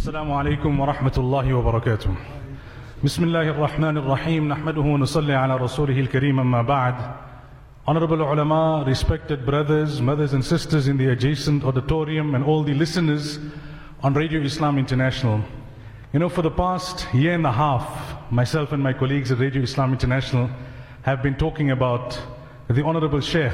السلام عليكم ورحمة الله وبركاته. بسم الله الرحمن الرحيم. نحمده ونصلي على رسوله الكريم. أما بعد. Honorable ulama, respected brothers, mothers and sisters in the adjacent auditorium, and all the listeners on Radio Islam International. You know, for the past year and a half, myself and my colleagues at Radio Islam International have been talking about the Honorable Sheikh,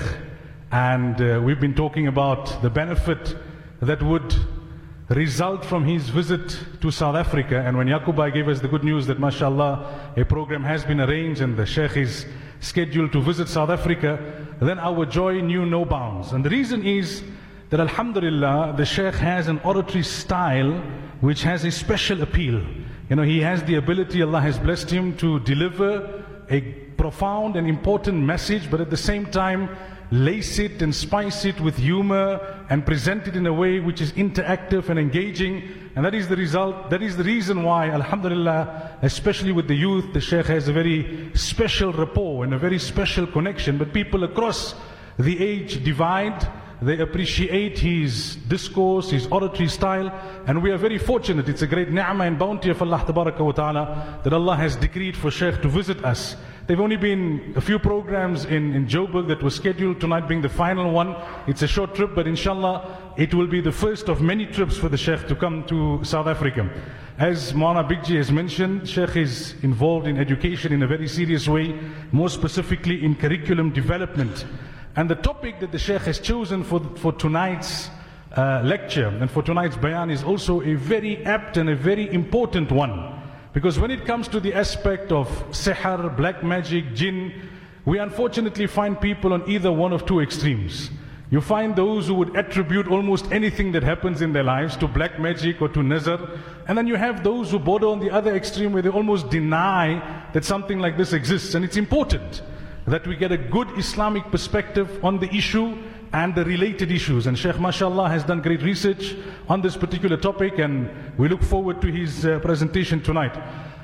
and we've been talking about the benefit that would result from his visit to South Africa. And when Yakubai gave us the good news that mashallah a program has been arranged and the Sheikh is scheduled to visit South Africa, then our joy knew no bounds. And the reason is that alhamdulillah, the Sheikh has an oratory style which has a special appeal. You know, he has the ability, Allah has blessed him to deliver a profound and important message, but at the same time lace it and spice it with humor and present it in a way which is interactive and engaging. And that is the result, that is the reason why, alhamdulillah, especially with the youth, the Sheikh has a very special rapport and a very special connection. But people across the age divide, they appreciate his discourse, his oratory style, and we are very fortunate. It's a great ni'mah and bounty of Allah Tabaraka wa Ta'ala that Allah has decreed for Sheikh to visit us. There have only been a few programs in Joburg that was scheduled, tonight being the final one. It's a short trip, but inshallah it will be the first of many trips for the Sheikh to come to South Africa. As Maulana Bigji has mentioned, Sheikh is involved in education in a very serious way, more specifically in curriculum development. And the topic that the Sheikh has chosen for tonight's lecture and for tonight's bayan is also a very apt and a very important one. Because when it comes to the aspect of sihr, black magic, jinn, we unfortunately find people on either one of two extremes. You find those who would attribute almost anything that happens in their lives to black magic or to nazar. And then you have those who border on the other extreme where they almost deny that something like this exists. And it's important that we get a good Islamic perspective on the issue and the related issues. And Sheikh mashallah has done great research on this particular topic, and we look forward to his presentation tonight.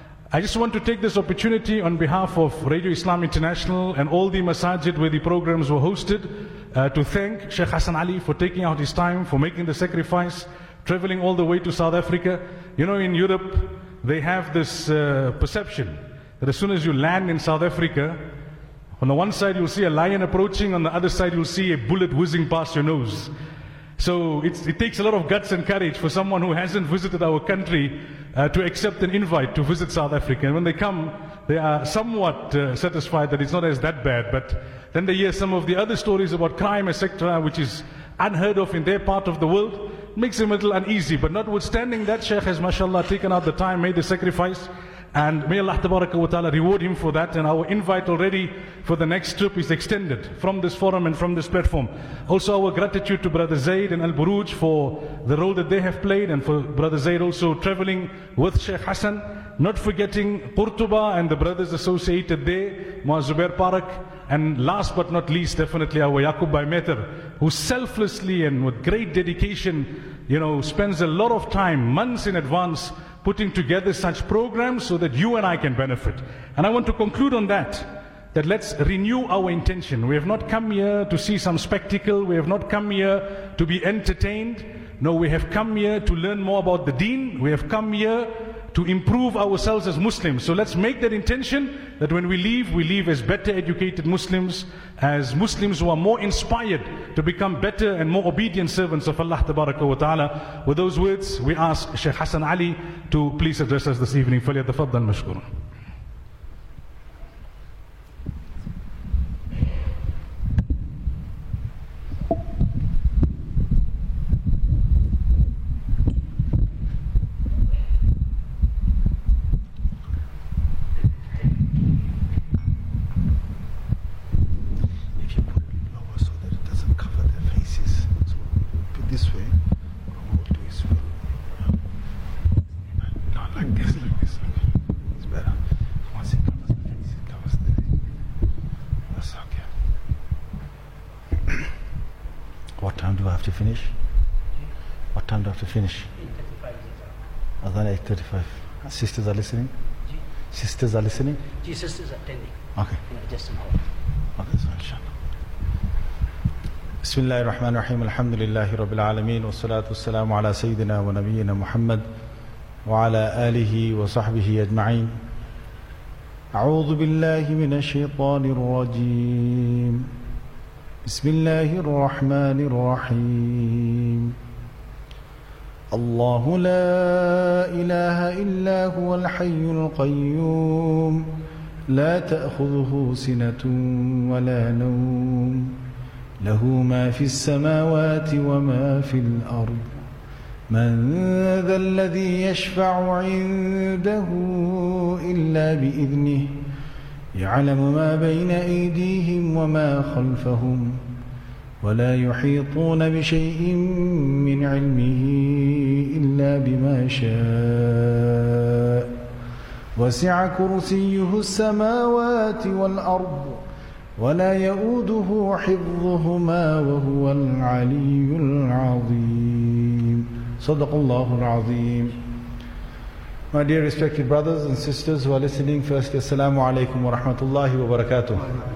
I just want to take this opportunity on behalf of Radio Islam International and all the masajid where the programs were hosted to thank Sheikh Hassan Ali for taking out his time, for making the sacrifice, traveling all the way to South Africa. You know, in Europe they have this perception that as soon as you land in South Africa, on the one side you'll see a lion approaching, on the other side you'll see a bullet whizzing past your nose. So it takes a lot of guts and courage for someone who hasn't visited our country to accept an invite to visit South Africa. And when they come, they are somewhat satisfied that it's not as that bad. But then they hear some of the other stories about crime, etc., which is unheard of in their part of the world. It makes them a little uneasy. But notwithstanding that, Sheikh has mashallah taken out the time, made the sacrifice. And may Allah Tabaraka wa Ta'ala reward him for that. And our invite already for the next trip is extended from this forum and from this platform. Also our gratitude to Brother Zaid and Al-Buruj for the role that they have played, and for Brother Zaid also traveling with Sheikh Hassan. Not forgetting Qurtuba and the brothers associated there, Muaz Zubair Parak. And last but not least, definitely our Yaqub Bhai Mehtar, who selflessly and with great dedication, you know, spends a lot of time, months in advance, putting together such programs so that you and I can benefit. And I want to conclude on that let's renew our intention. We have not come here to see some spectacle. We have not come here to be entertained. No, we have come here to learn more about the deen. We have come here to improve ourselves as Muslims. So let's make that intention that when we leave as better educated Muslims, as Muslims who are more inspired to become better and more obedient servants of Allah Tabaraka wa Ta'ala. With those words, we ask Sheikh Hassan Ali to please address us this evening. فَلْيَتَفَضَّلْ مَشْكُورًا. To finish? What time do I have to finish? 8:35. Adhan 8:35. Sisters are listening? Sisters are listening? Sisters are attending. Okay. Just an hour. Okay, so inshallah. Bismillahir Rahmanir Rahim. Alhamdulillahi Rabbil Alameen. Wassalatu wassalamu ala Sayyidina wa Nabiyyina Muhammad وعلى آله وصحبه أجمعين. أعوذ بالله من الشيطان الرجيم. بسم الله الرحمن الرحيم. الله لا إله إلا هو الحي القيوم لا تأخذه سنة ولا نوم له ما في السماوات وما في الأرض من ذا الذي يشفع عنده إلا بإذنه يعلم ما بين أيديهم وما خلفهم ولا يحيطون بشيء من علمه إلا بما شاء وسع كرسيه السماوات والأرض ولا يؤوده حفظهما وهو العلي العظيم. صدق الله العظيم. My dear respected brothers and sisters who are listening, firstly, Assalamu alaikum wa rahmatullahi wa barakatuh.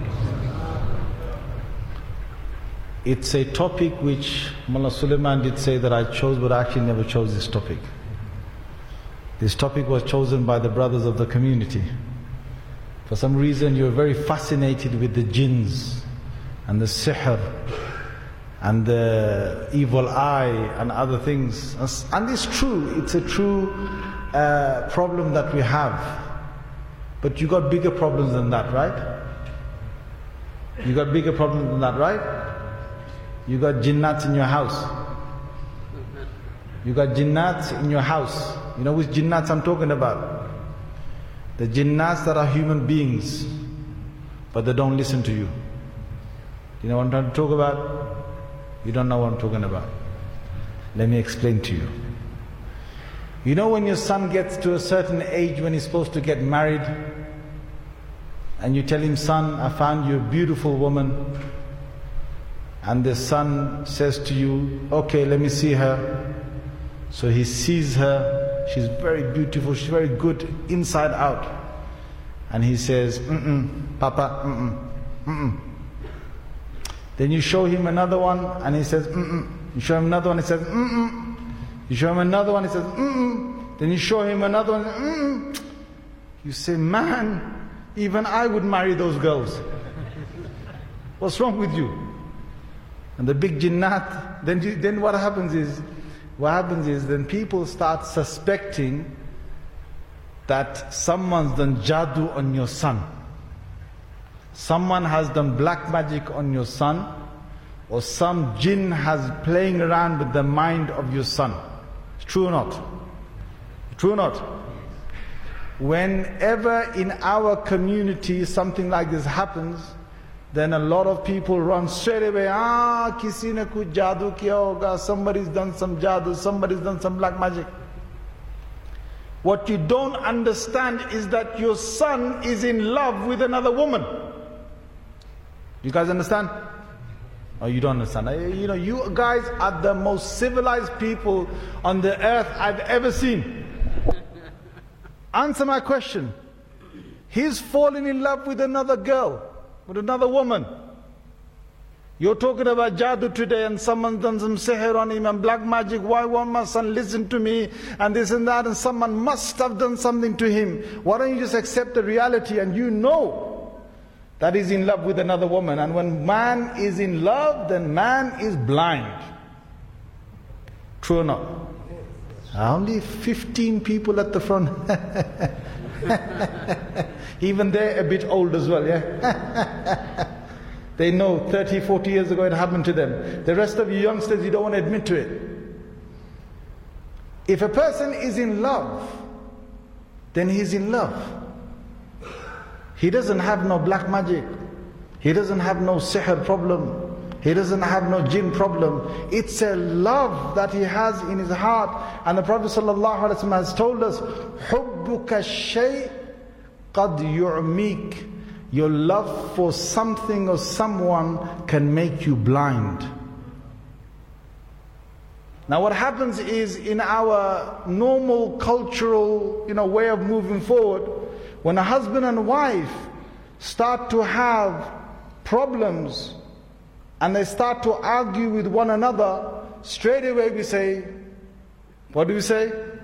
It's a topic which Mullah Sulaiman did say that I chose, but I actually never chose this topic. This topic was chosen by the brothers of the community. For some reason you're very fascinated with the jinns and the sihr and the evil eye and other things. And it's true, it's a true problem that we have. But you got bigger problems than that, right? You got bigger problems than that, right? You got jinnats in your house. You got jinnats in your house. You know which jinnats I'm talking about? The jinnats that are human beings, but they don't listen to you. You know what I'm trying to talk about? You don't know what I'm talking about. Let me explain to you. You know when your son gets to a certain age when he's supposed to get married, and you tell him, son, I found you a beautiful woman, and the son says to you, okay, let me see her. So he sees her. She's very beautiful, she's very good inside out. And he says, Papa, Then you show him another one and he says, You show him another one, he says, You show him another one, he says, Then you show him another one, You say, man, even I would marry those girls. What's wrong with you? And the big jinnat, then what happens is then people start suspecting that someone's done jadoo on your son. Someone has done black magic on your son, or some jinn has playing around with the mind of your son. It's true or not? True or not? Whenever in our community something like this happens, then a lot of people run straight away, kisi ne kuch jadoo kiya hoga, somebody's done some jadoo, somebody's done some black magic. What you don't understand is that your son is in love with another woman. You guys understand? Oh, you don't understand. You know, you guys are the most civilized people on the earth I've ever seen. Answer my question. He's fallen in love with another girl, with another woman. You're talking about jadoo today and someone's done some sihr on him and black magic. Why won't my son listen to me and this and that, and someone must have done something to him. Why don't you just accept the reality and you know that he's in love with another woman. And when man is in love, then man is blind. True or not? Only 15 people at the front. Even they're a bit old as well, yeah? They know 30, 40 years ago it happened to them. The rest of you youngsters, you don't want to admit to it. If a person is in love, then he's in love. He doesn't have no black magic. He doesn't have no sihr problem. He doesn't have no jinn problem. It's a love that he has in his heart. And the Prophet ﷺ has told us, حُبُّكَ الشَّيْء قَدْ يُعْمِيكَ. Your love for something or someone can make you blind. Now what happens is, in our normal cultural way of moving forward, when a husband and wife start to have problems and they start to argue with one another, straight away we say, what do we say?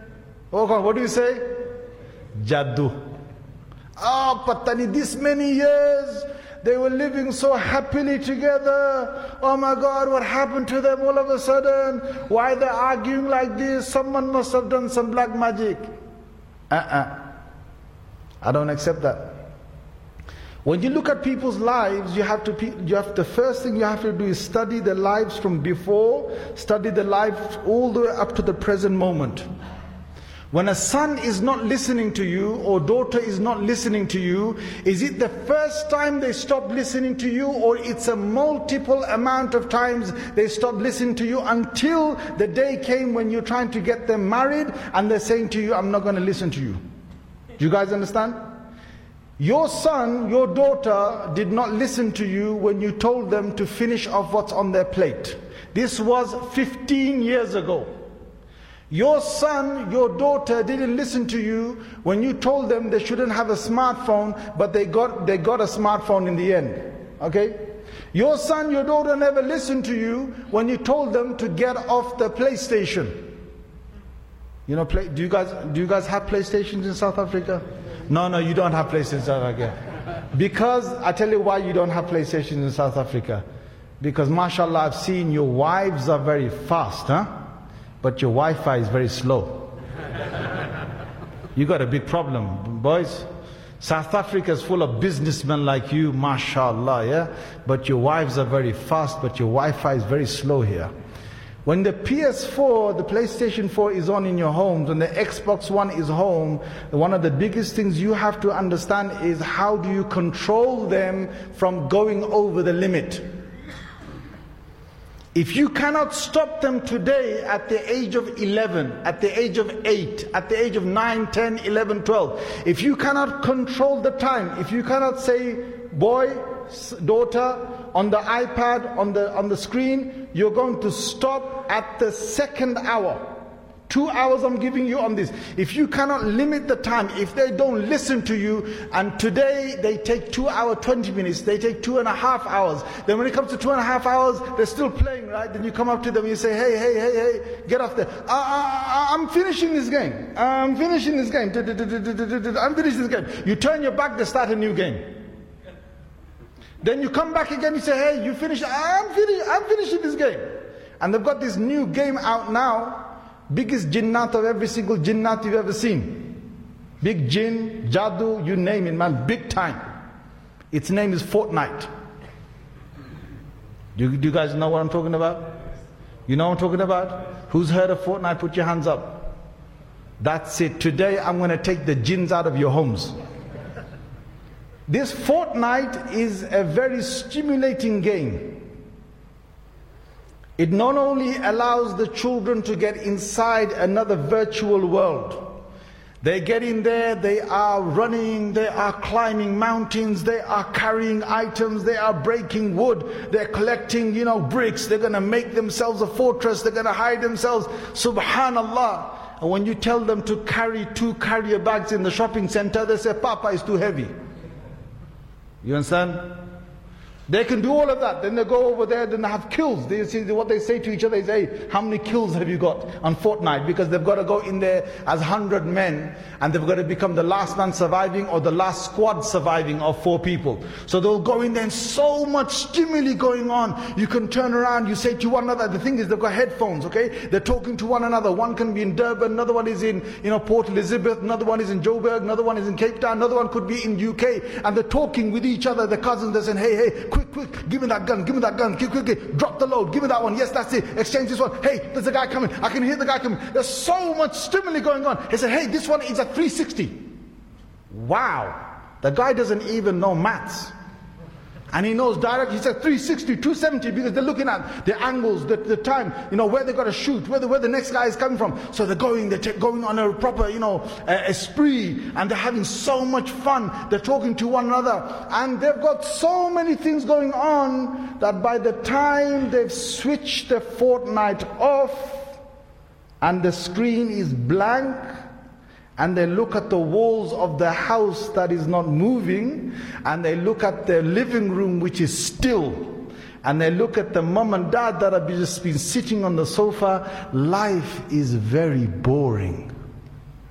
Oh God, what do you say? Jaddu. Oh, Patani, this many years, they were living so happily together. Oh my God, what happened to them all of a sudden? Why they're arguing like this? Someone must have done some black magic. I don't accept that. When you look at people's lives, the first thing you have to do is study their lives from before, study their lives all the way up to the present moment. When a son is not listening to you or daughter is not listening to you, is it the first time they stop listening to you, or it's a multiple amount of times they stop listening to you until the day came when you're trying to get them married and they're saying to you, I'm not going to listen to you. Do you guys understand? Your son, your daughter did not listen to you when you told them to finish off what's on their plate. This was 15 years ago. Your son, your daughter didn't listen to you when you told them they shouldn't have a smartphone, but they got a smartphone in the end. Okay? Your son, your daughter never listened to you when you told them to get off the PlayStation. You know, do you guys have PlayStations in South Africa? No, you don't have PlayStations in South Africa. Because, I tell you why you don't have PlayStations in South Africa. Because, mashallah, I've seen your wives are very fast, huh? But your Wi-Fi is very slow. You got a big problem, boys. South Africa is full of businessmen like you, mashallah, yeah? But your wives are very fast, but your Wi-Fi is very slow here. When the PS4, the PlayStation 4 is on in your homes, when the Xbox One is home, one of the biggest things you have to understand is how do you control them from going over the limit. If you cannot stop them today at the age of 11, at the age of 8, at the age of 9, 10, 11, 12, if you cannot control the time, if you cannot say, boy, daughter, on the iPad, on the screen, you're going to stop at the second hour. 2 hours I'm giving you on this. If you cannot limit the time, if they don't listen to you, and today they take 2 hours, 20 minutes, they take 2.5 hours. Then when it comes to 2.5 hours, they're still playing, right? Then you come up to them and you say, hey, get off there. I'm finishing this game. I'm finishing this game. I'm finishing this game. You turn your back, they start a new game. Then you come back again, you say, hey, you finish. I'm finishing this game. And they've got this new game out now. Biggest jinnat of every single jinnat you've ever seen. Big jinn, jaddu, you name it, man, big time. Its name is Fortnite. Do you guys know what I'm talking about? You know what I'm talking about? Who's heard of Fortnite? Put your hands up. That's it. Today I'm going to take the jinns out of your homes. This Fortnite is a very stimulating game. It not only allows the children to get inside another virtual world. They get in there, they are running, they are climbing mountains, they are carrying items, they are breaking wood, they're collecting, bricks, they're going to make themselves a fortress, they're going to hide themselves. Subhanallah. And when you tell them to carry 2 carrier bags in the shopping center, they say, Papa, it's too heavy. You understand? They can do all of that. Then they go over there, then they have kills. They see what they say to each other is, hey, how many kills have you got on Fortnite? Because they've got to go in there as 100 men, and they've got to become the last man surviving or the last squad surviving of 4 people. So they'll go in there and so much stimuli going on. You can turn around, you say to one another, the thing is they've got headphones, okay? They're talking to one another. One can be in Durban, another one is in Port Elizabeth, another one is in Joburg, another one is in Cape Town, another one could be in UK, and they're talking with each other, the cousins, they're saying, hey, quick, give me that gun, quick, drop the load, give me that one, yes, that's it, exchange this one, hey, there's a guy coming, I can hear the guy coming, there's so much stimuli going on. He said, hey, this one is a 360. Wow, the guy doesn't even know maths. And he knows direct, he said 360, 270, because they're looking at the angles, the time, where they got to shoot, where the next guy is coming from. So they're going on a proper, a spree, and they're having so much fun. They're talking to one another, and they've got so many things going on that by the time they've switched the Fortnite off, and the screen is blank, and they look at the walls of the house that is not moving, and they look at the living room which is still, and they look at the mom and dad that have just been sitting on the sofa, life is very boring.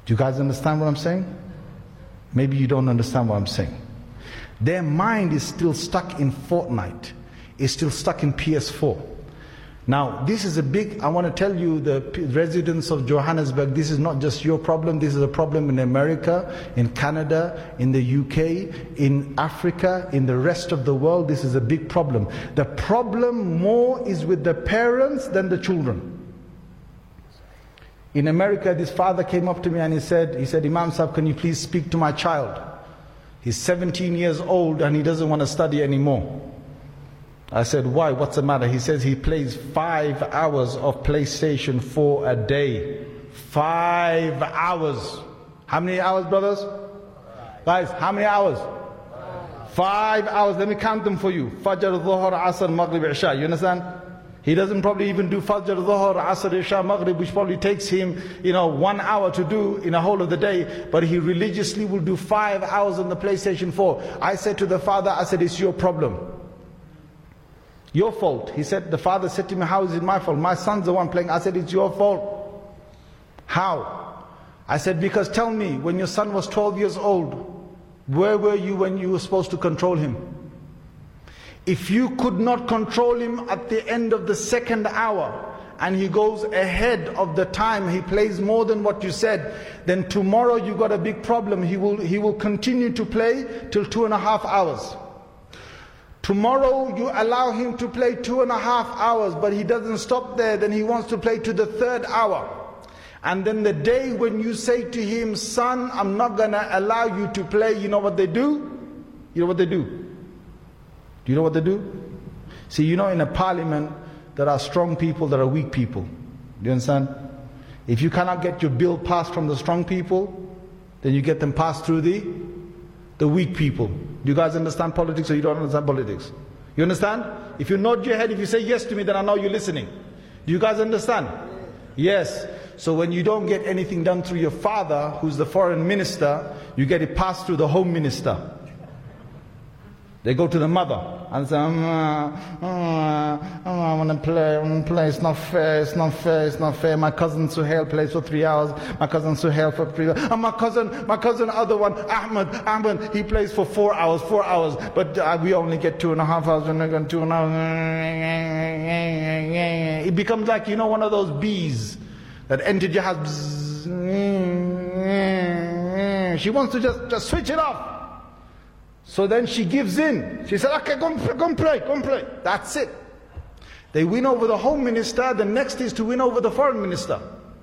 Do you guys understand what I'm saying? Maybe you don't understand what I'm saying. Their mind is still stuck in Fortnite. It's still stuck in PS4. Now, this is a big, I want to tell you, the residents of Johannesburg, this is not just your problem, this is a problem in America, in Canada, in the UK, in Africa, in the rest of the world. This is a big problem. The problem more is with the parents than the children. In America, this father came up to me and he said, Imam Sahib, can you please speak to my child? He's 17 years old and he doesn't want to study anymore. I said, why? What's the matter? He says he plays 5 hours of PlayStation 4 a day. 5 hours. How many hours, brothers? Guys, how many hours? 5 hours. Let me count them for you. Fajr, Dhuhr, Asr, Maghrib, Isha. You understand? He doesn't probably even do Fajr, Dhuhr, Asr, Isha, Maghrib, which probably takes him, 1 hour to do in a whole of the day. But he religiously will do 5 hours on the PlayStation 4. I said to the father, it's your problem. Your fault. He said, the father said to me, how is it my fault? My son's the one playing. I said, it's your fault. How? I said, because tell me, when your son was 12 years old, where were you when you were supposed to control him? If you could not control him at the end of the second hour, and he goes ahead of the time, he plays more than what you said, then tomorrow you got a big problem. He will continue to play till 2.5 hours. Tomorrow you allow him to play 2.5 hours, but he doesn't stop there, then he wants to play to the 3rd hour. And then the day when you say to him, son, I'm not going to allow you to play, you know what they do? You know what they do? Do you know what they do? See, in a parliament, there are strong people, there are weak people. Do you understand? If you cannot get your bill passed from the strong people, then you get them passed through the weak people. Do you guys understand politics or you don't understand politics? You understand? If you nod your head, if you say yes to me, then I know you're listening. Do you guys understand? Yes. So when you don't get anything done through your father, who's the foreign minister, you get it passed through the home minister. They go to the mother and say, I want to play, it's not fair. My cousin Suhail plays for 3 hours, my cousin Suhail for 3 hours, and my cousin other one, Ahmed, he plays for 4 hours, but we only get 2.5 hours, we're not going 2.5 hours. It becomes like, one of those bees that entered your house. She wants to just switch it off. So then she gives in. She said, okay, go and play. That's it. They win over the home minister. The next is to win over the foreign minister.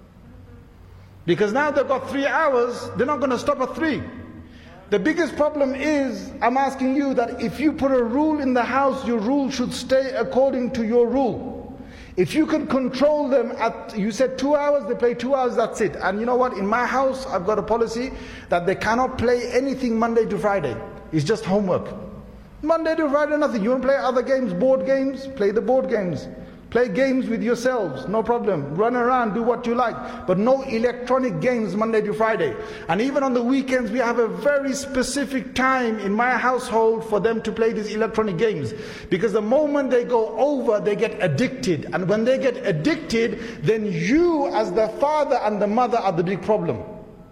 Because now they've got 3 hours, they're not going to stop at 3. The biggest problem is, I'm asking you that if you put a rule in the house, your rule should stay according to your rule. If you can control them you said 2 hours, they play 2 hours, that's it. And you know what, in my house, I've got a policy that they cannot play anything Monday to Friday. It's just homework. Monday to Friday, nothing. You want to play other games, board games? Play the board games. Play games with yourselves, no problem. Run around, do what you like. But no electronic games Monday to Friday. And even on the weekends, we have a very specific time in my household for them to play these electronic games. Because the moment they go over, they get addicted. And when they get addicted, then you as the father and the mother are the big problem.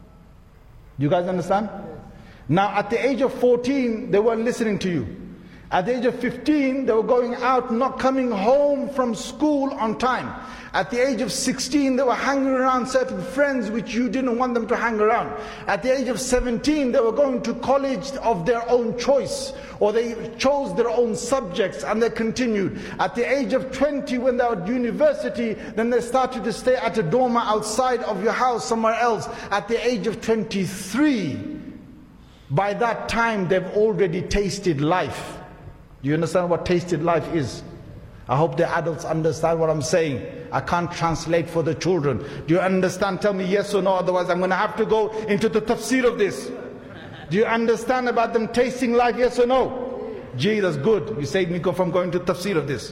You guys understand? Now at the age of 14, they weren't listening to you. At the age of 15, they were going out, not coming home from school on time. At the age of 16, they were hanging around certain friends which you didn't want them to hang around. At the age of 17, they were going to college of their own choice, or they chose their own subjects and they continued. At the age of 20, when they were at university, then they started to stay at a dormer outside of your house somewhere else. At the age of 23, by that time they've already tasted life. Do you understand what tasted life is? I hope the adults understand what I'm saying. I can't translate for the children. Do you understand? Tell me yes or no, otherwise I'm going to have to go into the tafsir of this. Do you understand about them tasting life, yes or no? Gee, that's good. You saved me from going to tafsir of this.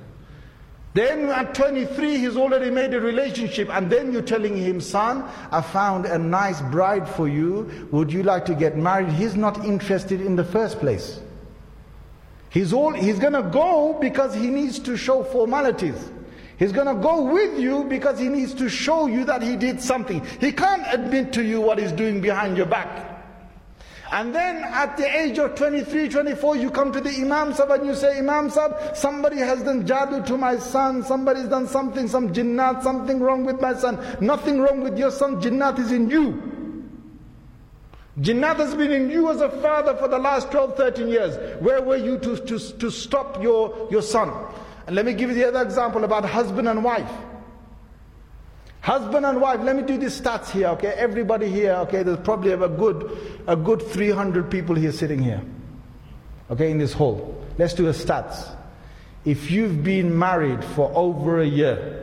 Then at 23, he's already made a relationship, and then you're telling him, son, I found a nice bride for you. Would you like to get married? He's not interested in the first place. He's going to go because he needs to show formalities. He's going to go with you because he needs to show you that he did something. He can't admit to you what he's doing behind your back. And then at the age of 23, 24, you come to the Imam Sahib and you say, Imam Sahib, somebody has done jadoo to my son, somebody's done something, some jinnat, something wrong with my son. Nothing wrong with your son, jinnat is in you. Jinnat has been in you as a father for the last 12, 13 years. Where were you to stop your son? And let me give you the other example about husband and wife. Husband and wife, let me do these stats here, okay? Everybody here, okay, there's probably a good 300 people here sitting here, okay, in this hall. Let's do the stats. If you've been married for over a year,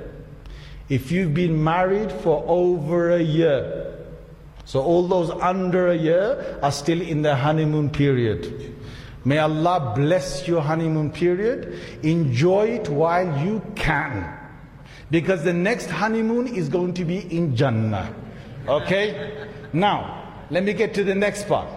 so all those under a year are still in their honeymoon period. May Allah bless your honeymoon period. Enjoy it while you can. Because the next honeymoon is going to be in Jannah. Okay? Now, let me get to the next part.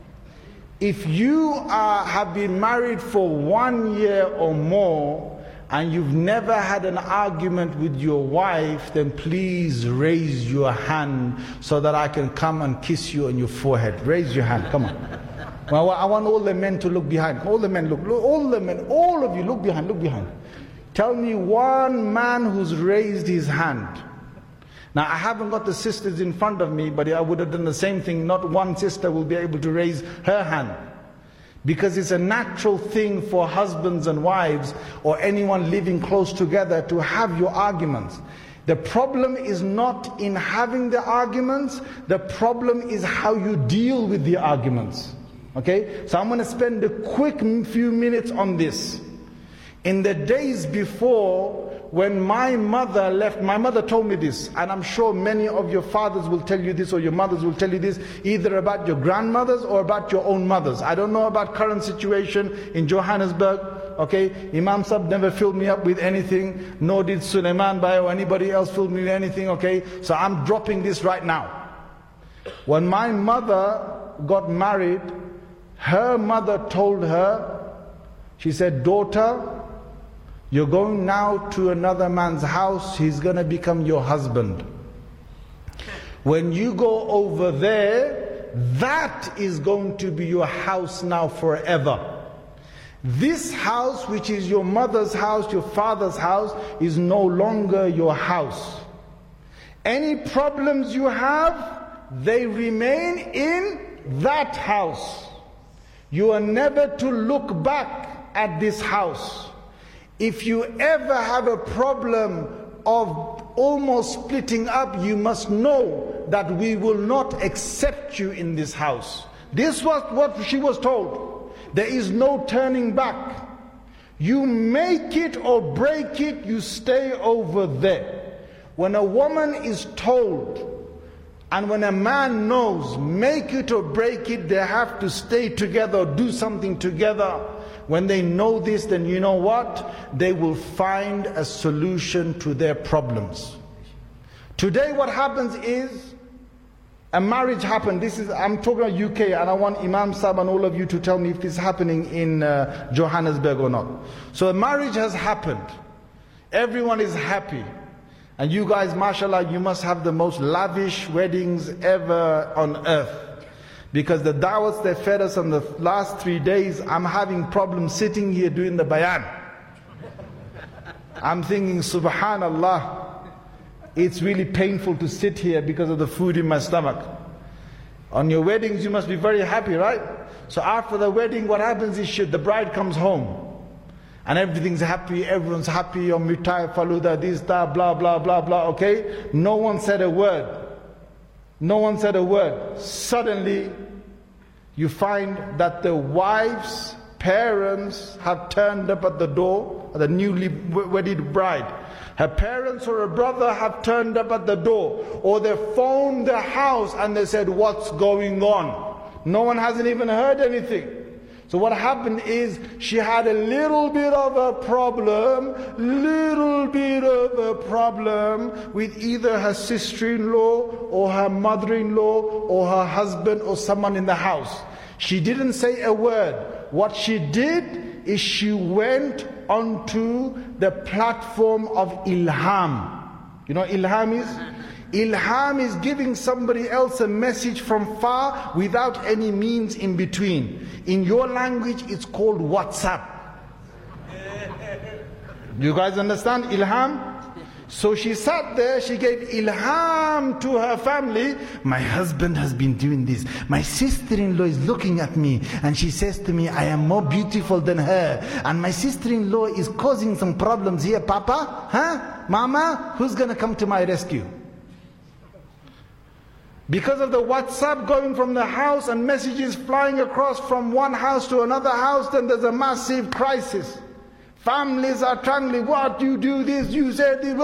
If you have been married for 1 year or more, and you've never had an argument with your wife, then please raise your hand so that I can come and kiss you on your forehead. Raise your hand, come on. Well, I want all the men to look behind. All the men look, all the men, all of you look behind, look behind. Tell me one man who's raised his hand. Now I haven't got the sisters in front of me, but I would have done the same thing. Not one sister will be able to raise her hand. Because it's a natural thing for husbands and wives or anyone living close together to have your arguments. The problem is not in having the arguments, the problem is how you deal with the arguments. Okay? So I'm going to spend a quick few minutes on this. In the days before, when my mother left, my mother told me this, and I'm sure many of your fathers will tell you this, or your mothers will tell you this, either about your grandmothers or about your own mothers. I don't know about current situation in Johannesburg, okay? Imam Sahib never filled me up with anything, nor did Suleiman Bhai or anybody else fill me with anything, okay? So I'm dropping this right now. When my mother got married, her mother told her, she said, daughter, you're going now to another man's house, he's going to become your husband. When you go over there, that is going to be your house now forever. This house, which is your mother's house, your father's house, is no longer your house. Any problems you have, they remain in that house. You are never to look back at this house. If you ever have a problem of almost splitting up, you must know that we will not accept you in this house. This was what she was told. There is no turning back. You make it or break it, you stay over there. When a woman is told, and when a man knows, make it or break it, they have to stay together or do something together. When they know this, then you know what? They will find a solution to their problems. Today what happens is, a marriage happened. I'm talking about UK, and I want Imam Sahib and all of you to tell me if this is happening in Johannesburg or not. So a marriage has happened. Everyone is happy. And you guys, mashallah, you must have the most lavish weddings ever on earth. Because the da'wats they fed us on the last 3 days, I'm having problems sitting here doing the bayan. I'm thinking, subhanallah, it's really painful to sit here because of the food in my stomach. On your weddings you must be very happy, right? So after the wedding what happens is the bride comes home. And everything's happy, everyone's happy, or mitai, faluda, this, that, blah, blah, blah, blah, okay? No one said a word. No one said a word. Suddenly, you find that the wife's parents have turned up at the door, the newly wedded bride. Her parents or her brother have turned up at the door, or they phoned the house and they said, what's going on? No one hasn't even heard anything. So what happened is, she had a little bit of a problem with either her sister-in-law or her mother-in-law or her husband or someone in the house. She didn't say a word. What she did is she went onto the platform of ilham. You know what ilham is? Ilham is giving somebody else a message from far without any means in between. In your language, it's called WhatsApp. You guys understand ilham? So she sat there, she gave ilham to her family. My husband has been doing this. My sister-in-law is looking at me and she says to me, I am more beautiful than her. And my sister-in-law is causing some problems here, Papa. Huh? Mama, who's going to come to my rescue? Because of the WhatsApp going from the house and messages flying across from one house to another house, then there's a massive crisis. Families are trangling, what, you do this, you said this,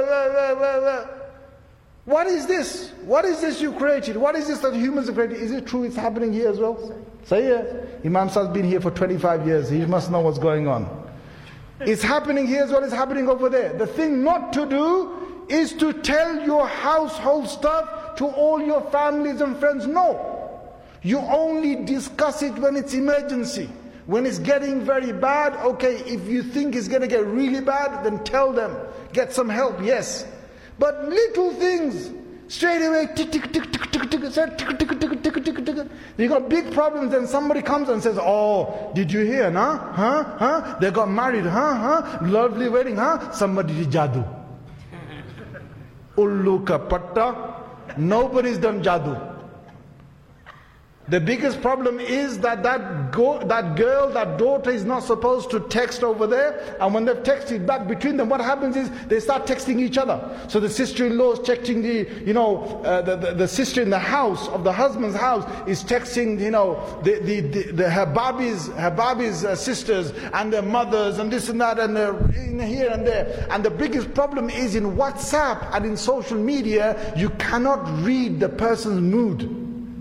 What is this? What is this you created? What is this that humans have created? Is it true it's happening here as well? Say yes. Imam Sahib's been here for 25 years, he must know what's going on. It's happening here as well as happening over there. The thing not to do is to tell your household stuff to all your families and friends. No. You only discuss it when it's emergency. When it's getting very bad, okay, if you think it's going to get really bad, then tell them. Get some help, yes. But little things, straight away, tick, tick, tick, tick, tick, tick, tick, tick, tick, tick, tick, tick, tick. You got big problems, then somebody comes and says, oh, did you hear, nah? Huh? They got married, huh? Lovely wedding, huh? Somebody did jadoo. Ullu ka patta. Nobody's done jadoo. The biggest problem is that girl, that daughter is not supposed to text over there, and when they've texted back between them, what happens is they start texting each other. So the sister-in-law is texting the sister in the house of the husband's house is texting, her Babi's sisters and their mothers and this and that and here and there. And the biggest problem is in WhatsApp and in social media, you cannot read the person's mood.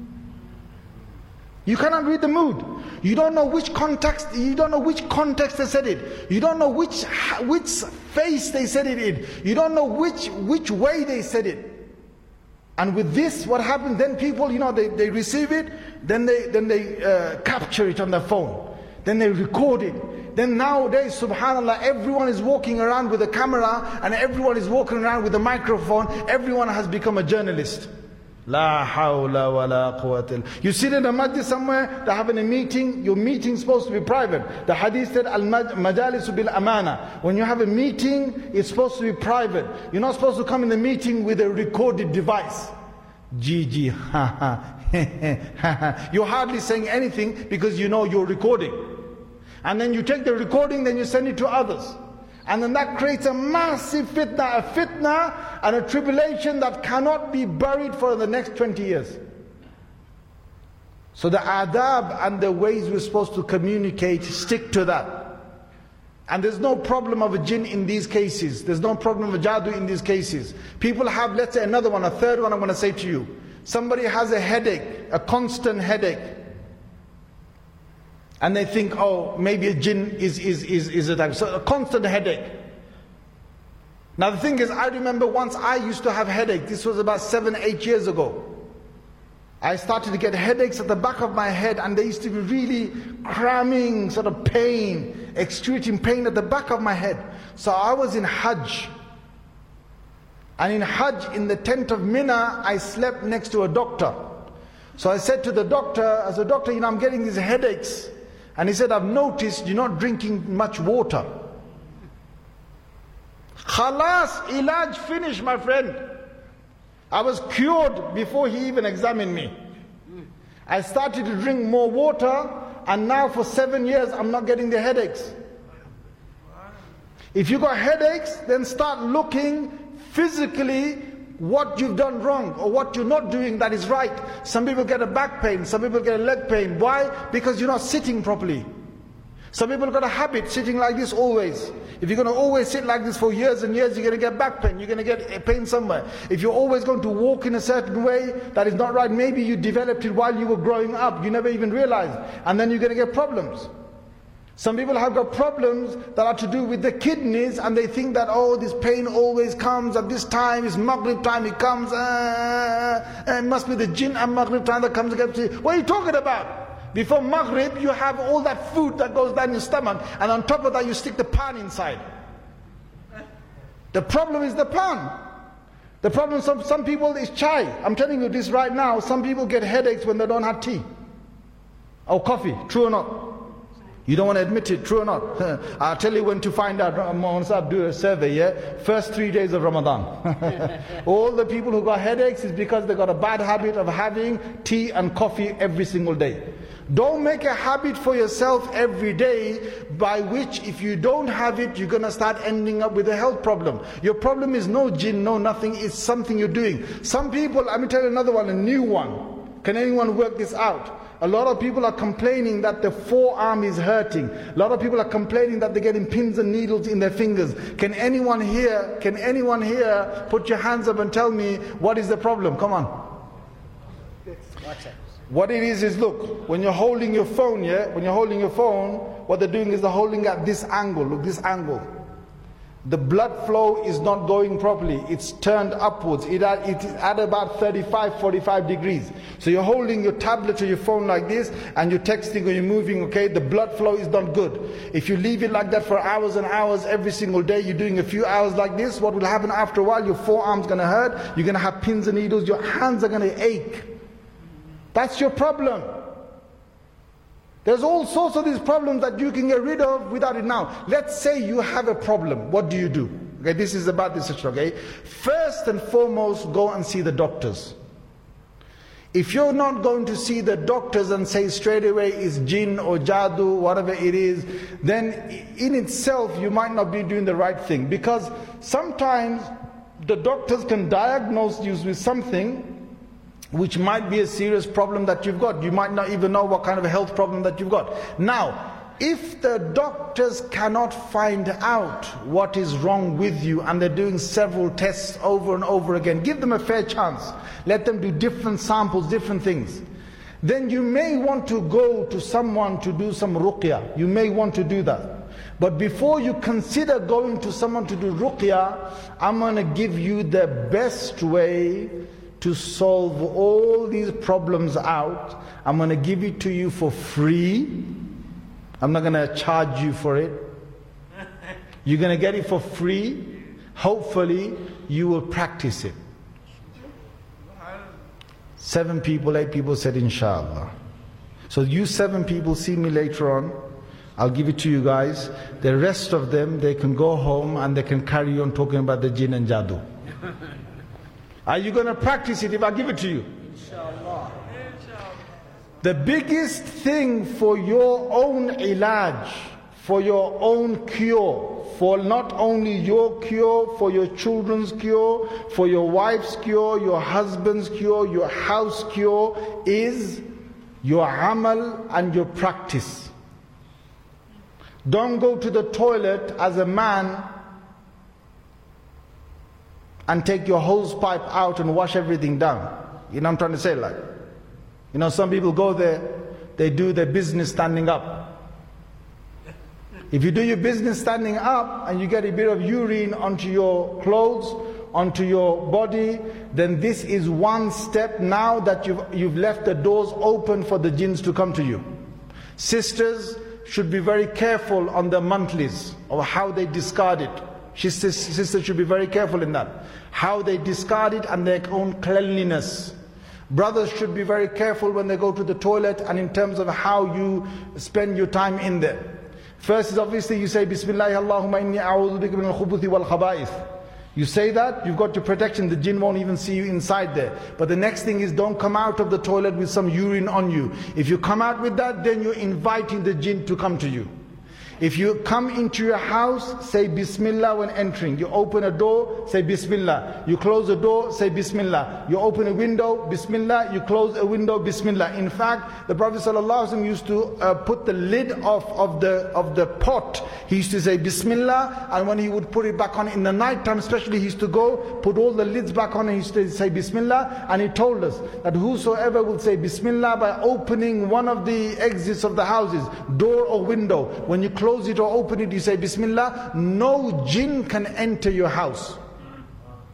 You cannot read the mood. You don't know which context. You don't know which context they said it. You don't know which face they said it in. You don't know which way they said it. And with this, what happens? Then people, they receive it. Then they capture it on their phone. Then they record it. Then nowadays, subhanallah, everyone is walking around with a camera and everyone is walking around with a microphone. Everyone has become a journalist. La hawla wa la quwwata. You sit in a masjid somewhere, they're having a meeting, your meeting's supposed to be private. The hadith said, al-majalisu bil amana. When you have a meeting, it's supposed to be private. You're not supposed to come in the meeting with a recorded device. Gigi, ha ha, you're hardly saying anything because you know you're recording. And then you take the recording, then you send it to others. And then that creates a massive fitna and a tribulation that cannot be buried for the next 20 years. So the adab and the ways we're supposed to communicate, stick to that. And there's no problem of a jinn in these cases. There's no problem of a jadoo in these cases. People have, let's say another one, a third one I'm going to say to you. Somebody has a headache, a constant headache. And they think, oh, maybe a jinn is a type. So a constant headache. Now the thing is, I remember once I used to have headache. This was about 7-8 years ago. I started to get headaches at the back of my head, and they used to be really cramming, sort of pain, excruciating pain at the back of my head. So I was in Hajj. And in Hajj, in the tent of Mina, I slept next to a doctor. So I said to the doctor, I said, doctor, I'm getting these headaches. And he said, I've noticed you're not drinking much water. Khalas, ilaj finished, my friend. I was cured before he even examined me. I started to drink more water, and now for 7 years I'm not getting the headaches. If you got headaches, then start looking physically what you've done wrong or what you're not doing that is right. Some people get a back pain, some people get a leg pain. Why? Because you're not sitting properly. Some people got a habit sitting like this always. If you're going to always sit like this for years and years, you're going to get back pain, you're going to get a pain somewhere. If you're always going to walk in a certain way that is not right, maybe you developed it while you were growing up, you never even realized, and then you're going to get problems. Some people have got problems that are to do with the kidneys, and they think that, oh, this pain always comes at this time, it's Maghrib time, it comes, it must be the jinn at Maghrib time that comes against you. What are you talking about? Before Maghrib, you have all that food that goes down your stomach, and on top of that you stick the pan inside. The problem is the pan. The problem some people is chai. I'm telling you this right now, some people get headaches when they don't have tea or coffee, true or not? You don't want to admit it, true or not? I'll tell you when to find out. Once I do a survey, yeah? First 3 days of Ramadan. All the people who got headaches is because they got a bad habit of having tea and coffee every single day. Don't make a habit for yourself every day by which if you don't have it, you're going to start ending up with a health problem. Your problem is no jinn, no nothing, it's something you're doing. Some people, let me tell you another one, a new one. Can anyone work this out? A lot of people are complaining that the forearm is hurting. A lot of people are complaining that they're getting pins and needles in their fingers. Can anyone here put your hands up and tell me what is the problem? Come on. What it is look, when you're holding your phone, yeah? When you're holding your phone, what they're doing is they're holding at this angle, look, this angle. The blood flow is not going properly. It's turned upwards. It is at about 35, 45 degrees. So you're holding your tablet or your phone like this and you're texting or you're moving, okay? The blood flow is not good. If you leave it like that for hours and hours every single day, you're doing a few hours like this, what will happen after a while? Your forearm's going to hurt. You're going to have pins and needles. Your hands are going to ache. That's your problem. There's all sorts of these problems that you can get rid of without it now. Let's say you have a problem. What do you do? Okay, this is about this situation, okay? First and foremost, go and see the doctors. If you're not going to see the doctors and say straight away it's jinn or jadoo, whatever it is, then in itself you might not be doing the right thing. Because sometimes the doctors can diagnose you with something which might be a serious problem that you've got. You might not even know what kind of a health problem that you've got. Now, if the doctors cannot find out what is wrong with you and they're doing several tests over and over again, give them a fair chance. Let them do different samples, different things. Then you may want to go to someone to do some ruqya. You may want to do that. But before you consider going to someone to do ruqya, I'm going to give you the best way to solve all these problems out. I'm going to give it to you for free. I'm not going to charge you for it. You're going to get it for free. Hopefully you will practice it. 7 people, 8 people said inshallah. So you 7 people see me later on. I'll give it to you guys. The rest of them, they can go home and they can carry on talking about the jinn and jadoo. Are you going to practice it if I give it to you? Inshallah. The biggest thing for your own ilaj, for your own cure, for not only your cure, for your children's cure, for your wife's cure, your husband's cure, your house cure, is your amal and your practice. Don't go to the toilet as a man and take your hose pipe out and wash everything down. You know what I'm trying to say? Like, you know, some people go there, they do their business standing up. If you do your business standing up and you get a bit of urine onto your clothes, onto your body, then this is one step now that you've left the doors open for the jinns to come to you. Sisters should be very careful on the monthlies of how they discard it. Sisters should be very careful in that. How they discard it and their own cleanliness. Brothers should be very careful when they go to the toilet and in terms of how you spend your time in there. First is obviously you say Bismillah Allahumma inni a'udhu bika min al-khubuthi wal khaba'ith. You say that, you've got your protection, the jinn won't even see you inside there. But the next thing is don't come out of the toilet with some urine on you. If you come out with that, then you're inviting the jinn to come to you. If you come into your house, say Bismillah when entering. You open a door, say Bismillah. You close a door, say Bismillah. You open a window, Bismillah. You close a window, Bismillah. In fact, the Prophet ﷺ used to put the lid of the pot. He used to say Bismillah, and when he would put it back on in the night time especially, he used to go, put all the lids back on and he used to say Bismillah. And he told us that whosoever will say Bismillah by opening one of the exits of the houses, door or window, when you close it or open it, you say Bismillah, no jinn can enter your house.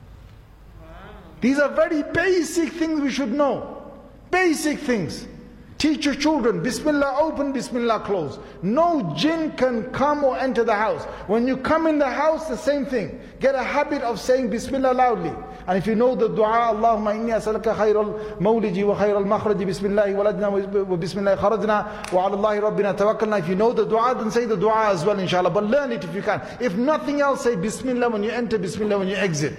These are very basic things we should know. Basic things. Teach your children, Bismillah open, Bismillah close. No jinn can come or enter the house. When you come in the house, the same thing. Get a habit of saying Bismillah loudly. And if you know the dua, Allahumma inni as'aluka khayral mawliji wa khayral makhraji, Bismillahi waladna wa Bismillahi kharajna wa ala Allahi rabbina tawakkalna. If you know the dua, then say the dua as well, inshallah. But learn it if you can. If nothing else, say Bismillah when you enter, Bismillah when you exit.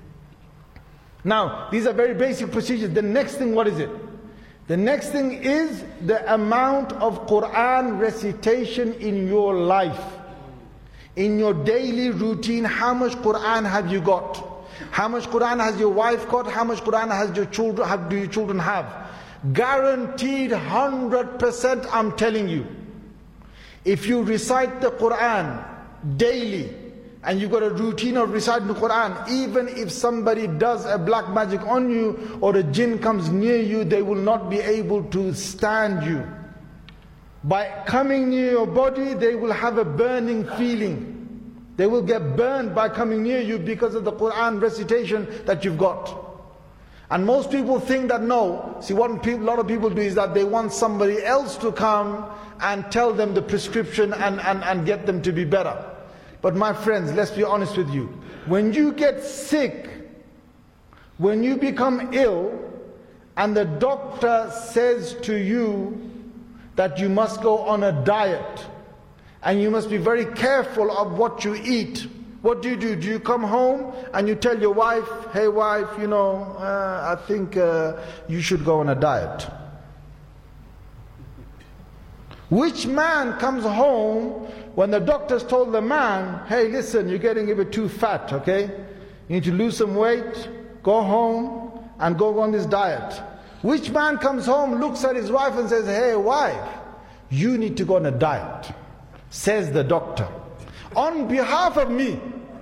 Now, these are very basic procedures. The next thing, what is it? The next thing is the amount of Quran recitation in your life. In your daily routine, how much Quran have you got? How much Quran has your wife got? How much Quran has your children, do your children have? Guaranteed 100%, I'm telling you. If you recite the Quran daily, and you got a routine of reciting the Quran, even if somebody does a black magic on you or a jinn comes near you, they will not be able to stand you. By coming near your body, they will have a burning feeling. They will get burned by coming near you because of the Quran recitation that you've got. And most people think that no. See, what a lot of people do is that they want somebody else to come and tell them the prescription and get them to be better. But my friends, let's be honest with you. When you get sick, when you become ill, and the doctor says to you that you must go on a diet, and you must be very careful of what you eat, what do? Do you come home and you tell your wife, hey wife, I think you should go on a diet? Which man comes home when the doctors told the man, hey listen, you're getting a bit too fat, okay? You need to lose some weight, go home and go on this diet. Which man comes home, looks at his wife and says, hey wife, you need to go on a diet, says the doctor, on behalf of me.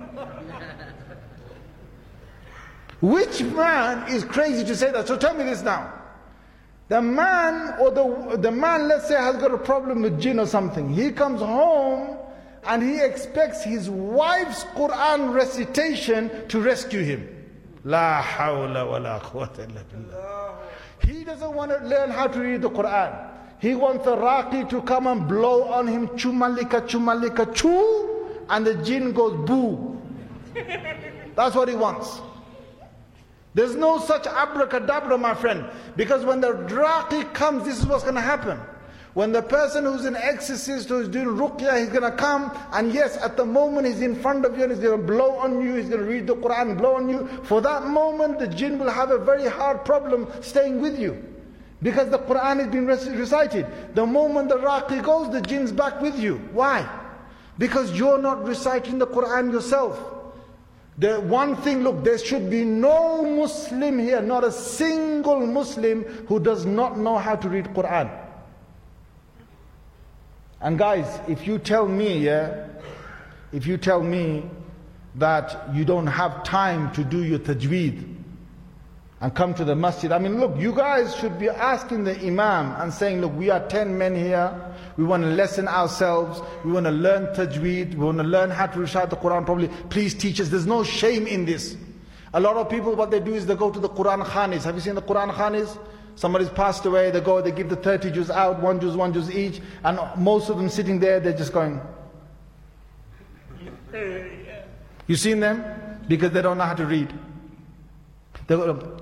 Which man is crazy to say that? So tell me this now. The man or the man, let's say, has got a problem with jinn or something. He comes home and he expects his wife's Quran recitation to rescue him. La hawla wa la quwwata illa billah. He doesn't want to learn how to read the Quran. He wants the raqi to come and blow on him, chumalika, chumalika, choo, and the jinn goes boo. That's what he wants. There's no such abracadabra, my friend. Because when the raqi comes, this is what's going to happen. When the person who's an exorcist, who's doing ruqya, he's going to come, and yes, at the moment he's in front of you and he's going to blow on you, he's going to read the Quran and blow on you. For that moment, the jinn will have a very hard problem staying with you. Because the Quran has been recited. The moment the raqi goes, the jinn's back with you. Why? Because you're not reciting the Quran yourself. The one thing, look, there should be no Muslim here, not a single Muslim who does not know how to read Quran. And guys, if you tell me that you don't have time to do your tajweed and come to the masjid, I mean, look, you guys should be asking the imam and saying, look, we are 10 men here, we want to lesson ourselves, we want to learn tajweed, we want to learn how to recite the Quran properly, please teach us. There's no shame in this. A lot of people, what they do is they go to the Quran khanis. Have you seen the Quran khanis? Somebody's passed away, they go, they give the 30 juz out, one juz each, and most of them sitting there, they're just going. You seen them? Because they don't know how to read. They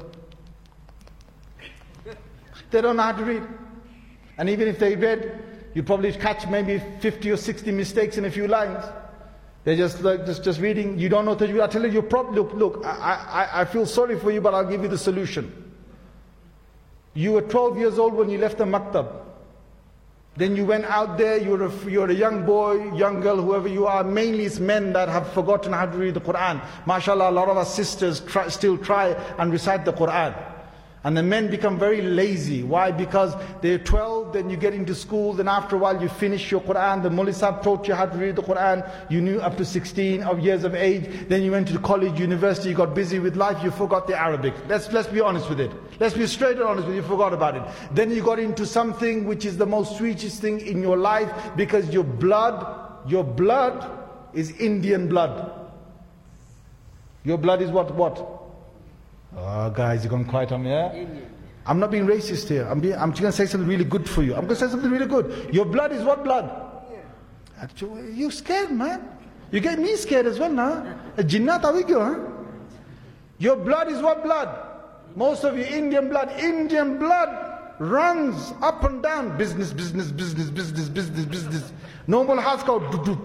don't know how to read. And even if they read, you probably catch maybe 50 or 60 mistakes in a few lines. They're just like just reading. You don't know tajweed. I tell you, look, I feel sorry for you, but I'll give you the solution. You were 12 years old when you left the maktab. Then you went out there, you're a young boy, young girl, whoever you are. Mainly it's men that have forgotten how to read the Quran. MashaAllah, a lot of our sisters still try and recite the Quran. And the men become very lazy. Why? Because they're 12, then you get into school, then after a while you finish your Quran. The Mullah Sahib taught you how to read the Quran. You knew up to 16 of years of age. Then you went to college, university, you got busy with life, you forgot the Arabic. Let's be honest with it. Let's be straight and honest with it, you forgot about it. Then you got into something which is the most sweetest thing in your life, because your blood is Indian blood. Your blood is what? Oh guys, you're going quiet on me, yeah? I'm not being racist here. I'm just going to say something really good for you. I'm going to say something really good. Your blood is what blood? Actually, you scared, man. You get me scared as well now. Jinnat avi kyo, huh? Your blood is what blood? Most of you Indian blood. Indian blood runs up and down. Business, business, business, business, business, business. Normal house go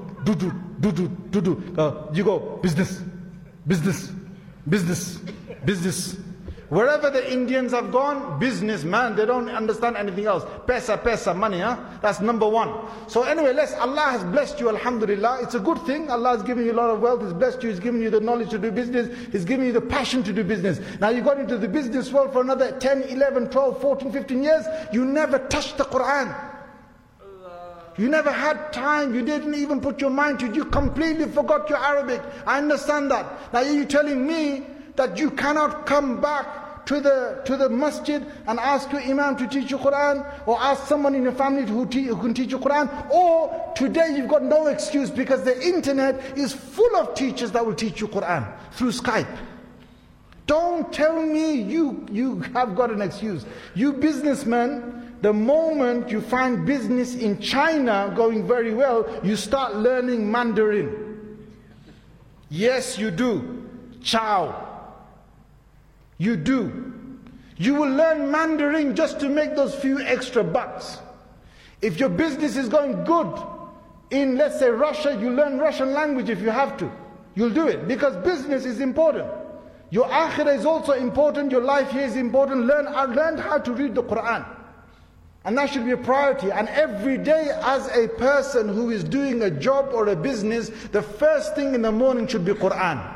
do. You go business, business, business, business. Wherever the Indians have gone, business, man, they don't understand anything else. Pesa, money, huh? That's number one. So anyway, Allah has blessed you, alhamdulillah. It's a good thing. Allah has given you a lot of wealth. He's blessed you. He's given you the knowledge to do business. He's given you the passion to do business. Now you got into the business world for another 10, 11, 12, 14, 15 years. You never touched the Quran. You never had time. You didn't even put your mind to it. You completely forgot your Arabic. I understand that. Now you're telling me that you cannot come back to the masjid and ask your imam to teach you Quran, or ask someone in your family who can teach you Quran, or today you've got no excuse because the internet is full of teachers that will teach you Quran through Skype. Don't tell me you have got an excuse. You businessmen, the moment you find business in China going very well, you start learning Mandarin. Yes, you do. Ciao. You do. You will learn Mandarin just to make those few extra bucks. If your business is going good in, let's say, Russia, you learn Russian language if you have to. You'll do it because business is important. Your akhirah is also important. Your life here is important. Learn how to read the Quran. And that should be a priority. And every day as a person who is doing a job or a business, the first thing in the morning should be Quran.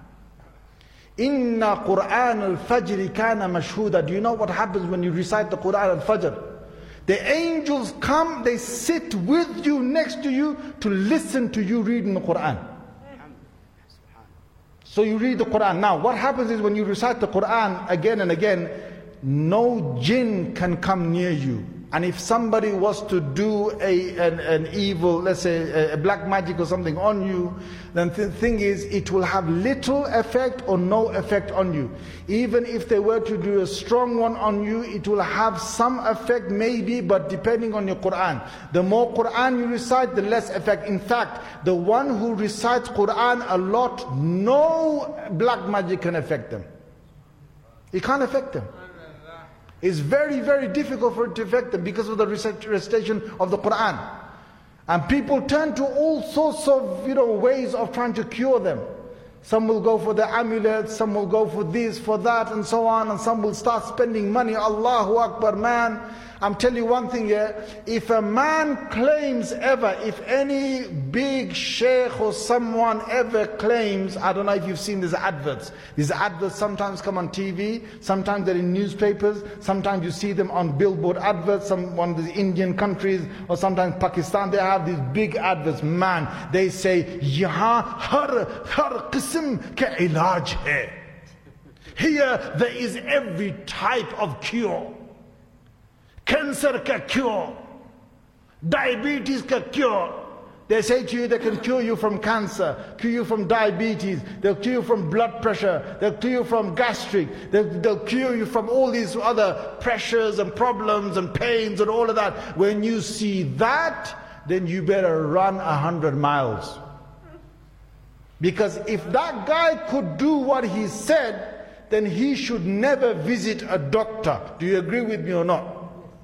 Inna Quran al-Fajr kana mashhuda. Do you know what happens when you recite the Quran al-Fajr? The angels come, they sit with you, next to you, to listen to you reading the Quran. So you read the Quran. Now what happens is when you recite the Quran again and again, no jinn can come near you. And if somebody was to do an evil, let's say a black magic or something on you, then the thing is, it will have little effect or no effect on you. Even if they were to do a strong one on you, it will have some effect maybe, but depending on your Quran. The more Quran you recite, the less effect. In fact, the one who recites Quran a lot, no black magic can affect them. It can't affect them. It's very, very difficult for it to affect them because of the recitation of the Quran. And people turn to all sorts of ways of trying to cure them. Some will go for the amulets, some will go for this, for that, and so on, and some will start spending money. Allahu Akbar, man. I'm telling you one thing here, if a man claims ever, if any big sheikh or someone ever claims, I don't know if you've seen these adverts. These adverts sometimes come on TV, sometimes they're in newspapers, sometimes you see them on billboard adverts, one of the Indian countries, or sometimes Pakistan, they have these big adverts. Man, they say, yahan har qism ka ilaj hai. Here there is every type of cure. Cancer ka cure, diabetes ka cure. They say to you they can cure you from cancer, cure you from diabetes, they'll cure you from blood pressure, they'll cure you from gastric, they'll cure you from all these other pressures and problems and pains and all of that. When you see that, then you better run 100 miles. Because if that guy could do what he said, then he should never visit a doctor. Do you agree with me or not?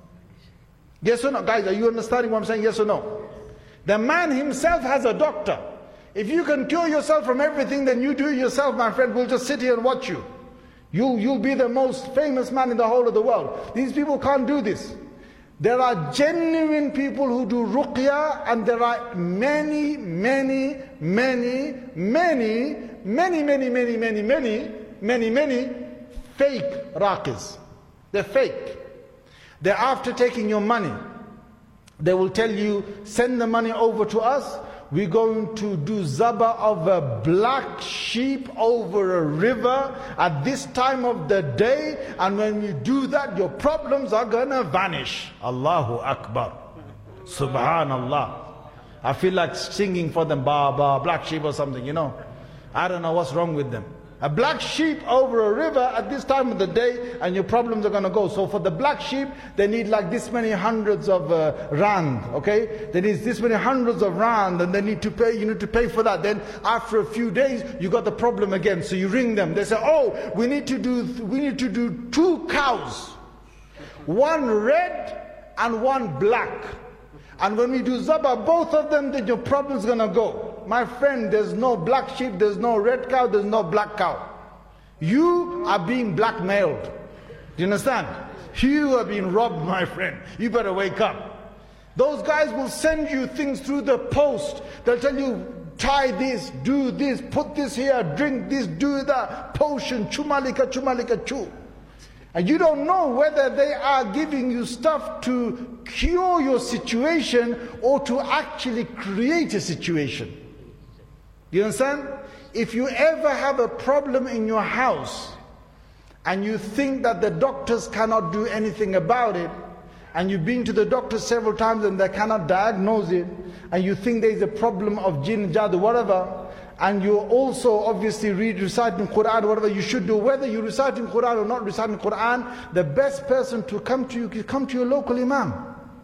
Yes or no? Guys, are you understanding what I'm saying? Yes or no? The man himself has a doctor. If you can cure yourself from everything, then you do it yourself, my friend. We'll just sit here and watch you. You'll be the most famous man in the whole of the world. These people can't do this. There are genuine people who do ruqya, and there are many fake raqis. They're fake. They're after taking your money. They will tell you, send the money over to us. We're going to do zabah of a black sheep over a river at this time of the day. And when you do that, your problems are going to vanish. Allahu Akbar. Subhanallah. I feel like singing for them, Baba, black sheep or something, I don't know what's wrong with them. A black sheep over a river at this time of the day, and your problems are going to go. So for the black sheep, they need like this many hundreds of rand, okay? They need this many hundreds of rand, and they need to pay, you need to pay for that. Then after a few days, you got the problem again. So you ring them. They say, oh, we need to do 2 cows. One red and one black. And when we do zabah, both of them, then your problem's going to go. My friend, there's no black sheep, there's no red cow, there's no black cow. You are being blackmailed. Do you understand? You are being robbed, my friend. You better wake up. Those guys will send you things through the post. They'll tell you, tie this, do this, put this here, drink this, do that, potion, chumalika, chumalika, chu. And you don't know whether they are giving you stuff to cure your situation or to actually create a situation. Do you understand? If you ever have a problem in your house and you think that the doctors cannot do anything about it, and you've been to the doctor several times and they cannot diagnose it, and you think there is a problem of jinn, jadoo, whatever, and you also obviously reciting Quran, whatever you should do, whether you reciting Quran or not reciting Quran, the best person to come to you is come to your local imam.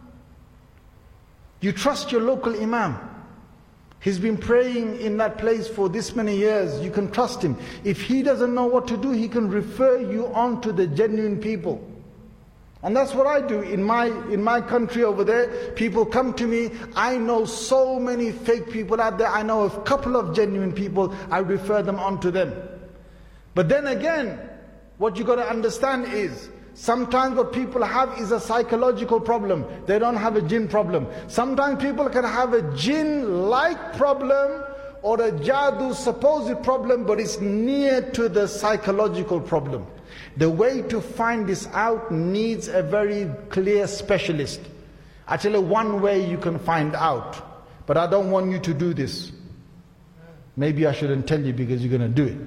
You trust your local imam. He's been praying in that place for this many years. You can trust him. If he doesn't know what to do, he can refer you on to the genuine people. And that's what I do in my country over there. People come to me. I know so many fake people out there. I know a couple of genuine people. I refer them on to them. But then again, what you got to understand is, sometimes what people have is a psychological problem. They don't have a jinn problem. Sometimes people can have a jinn-like problem or a jadoo supposed problem, but it's near to the psychological problem. The way to find this out needs a very clear specialist. I tell you one way you can find out, but I don't want you to do this. Maybe I shouldn't tell you because you're going to do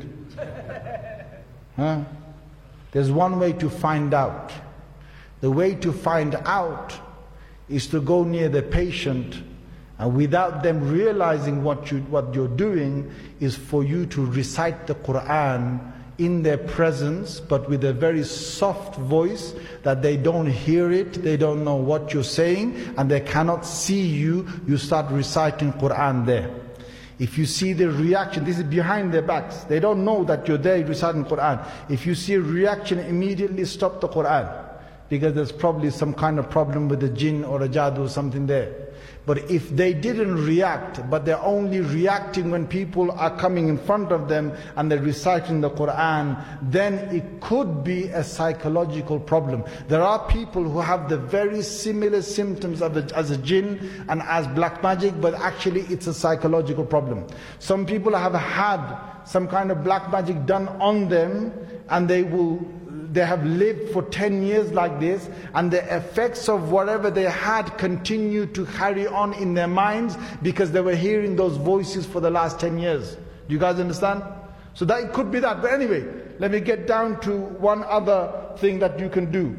it. Huh? There's one way to find out. The way to find out is to go near the patient, and without them realizing what you're doing, is for you to recite the Quran in their presence, but with a very soft voice, that they don't hear it, they don't know what you're saying, and they cannot see you. You start reciting Quran there. If you see the reaction, this is behind their backs, they don't know that you're there reciting Quran. If you see a reaction, immediately stop the Quran, because there's probably some kind of problem with the jinn or a jadoo or something there. But if they didn't react, but they're only reacting when people are coming in front of them and they're reciting the Quran, then it could be a psychological problem. There are people who have the very similar symptoms as a jinn and as black magic, but actually it's a psychological problem. Some people have had some kind of black magic done on them, and they have lived for 10 years like this, and the effects of whatever they had continue to carry on in their minds because they were hearing those voices for the last 10 years. Do you guys understand? So that could be that. But anyway, let me get down to one other thing that you can do.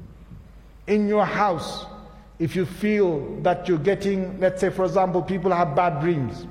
In your house, if you feel that you're getting, let's say for example, people have bad dreams.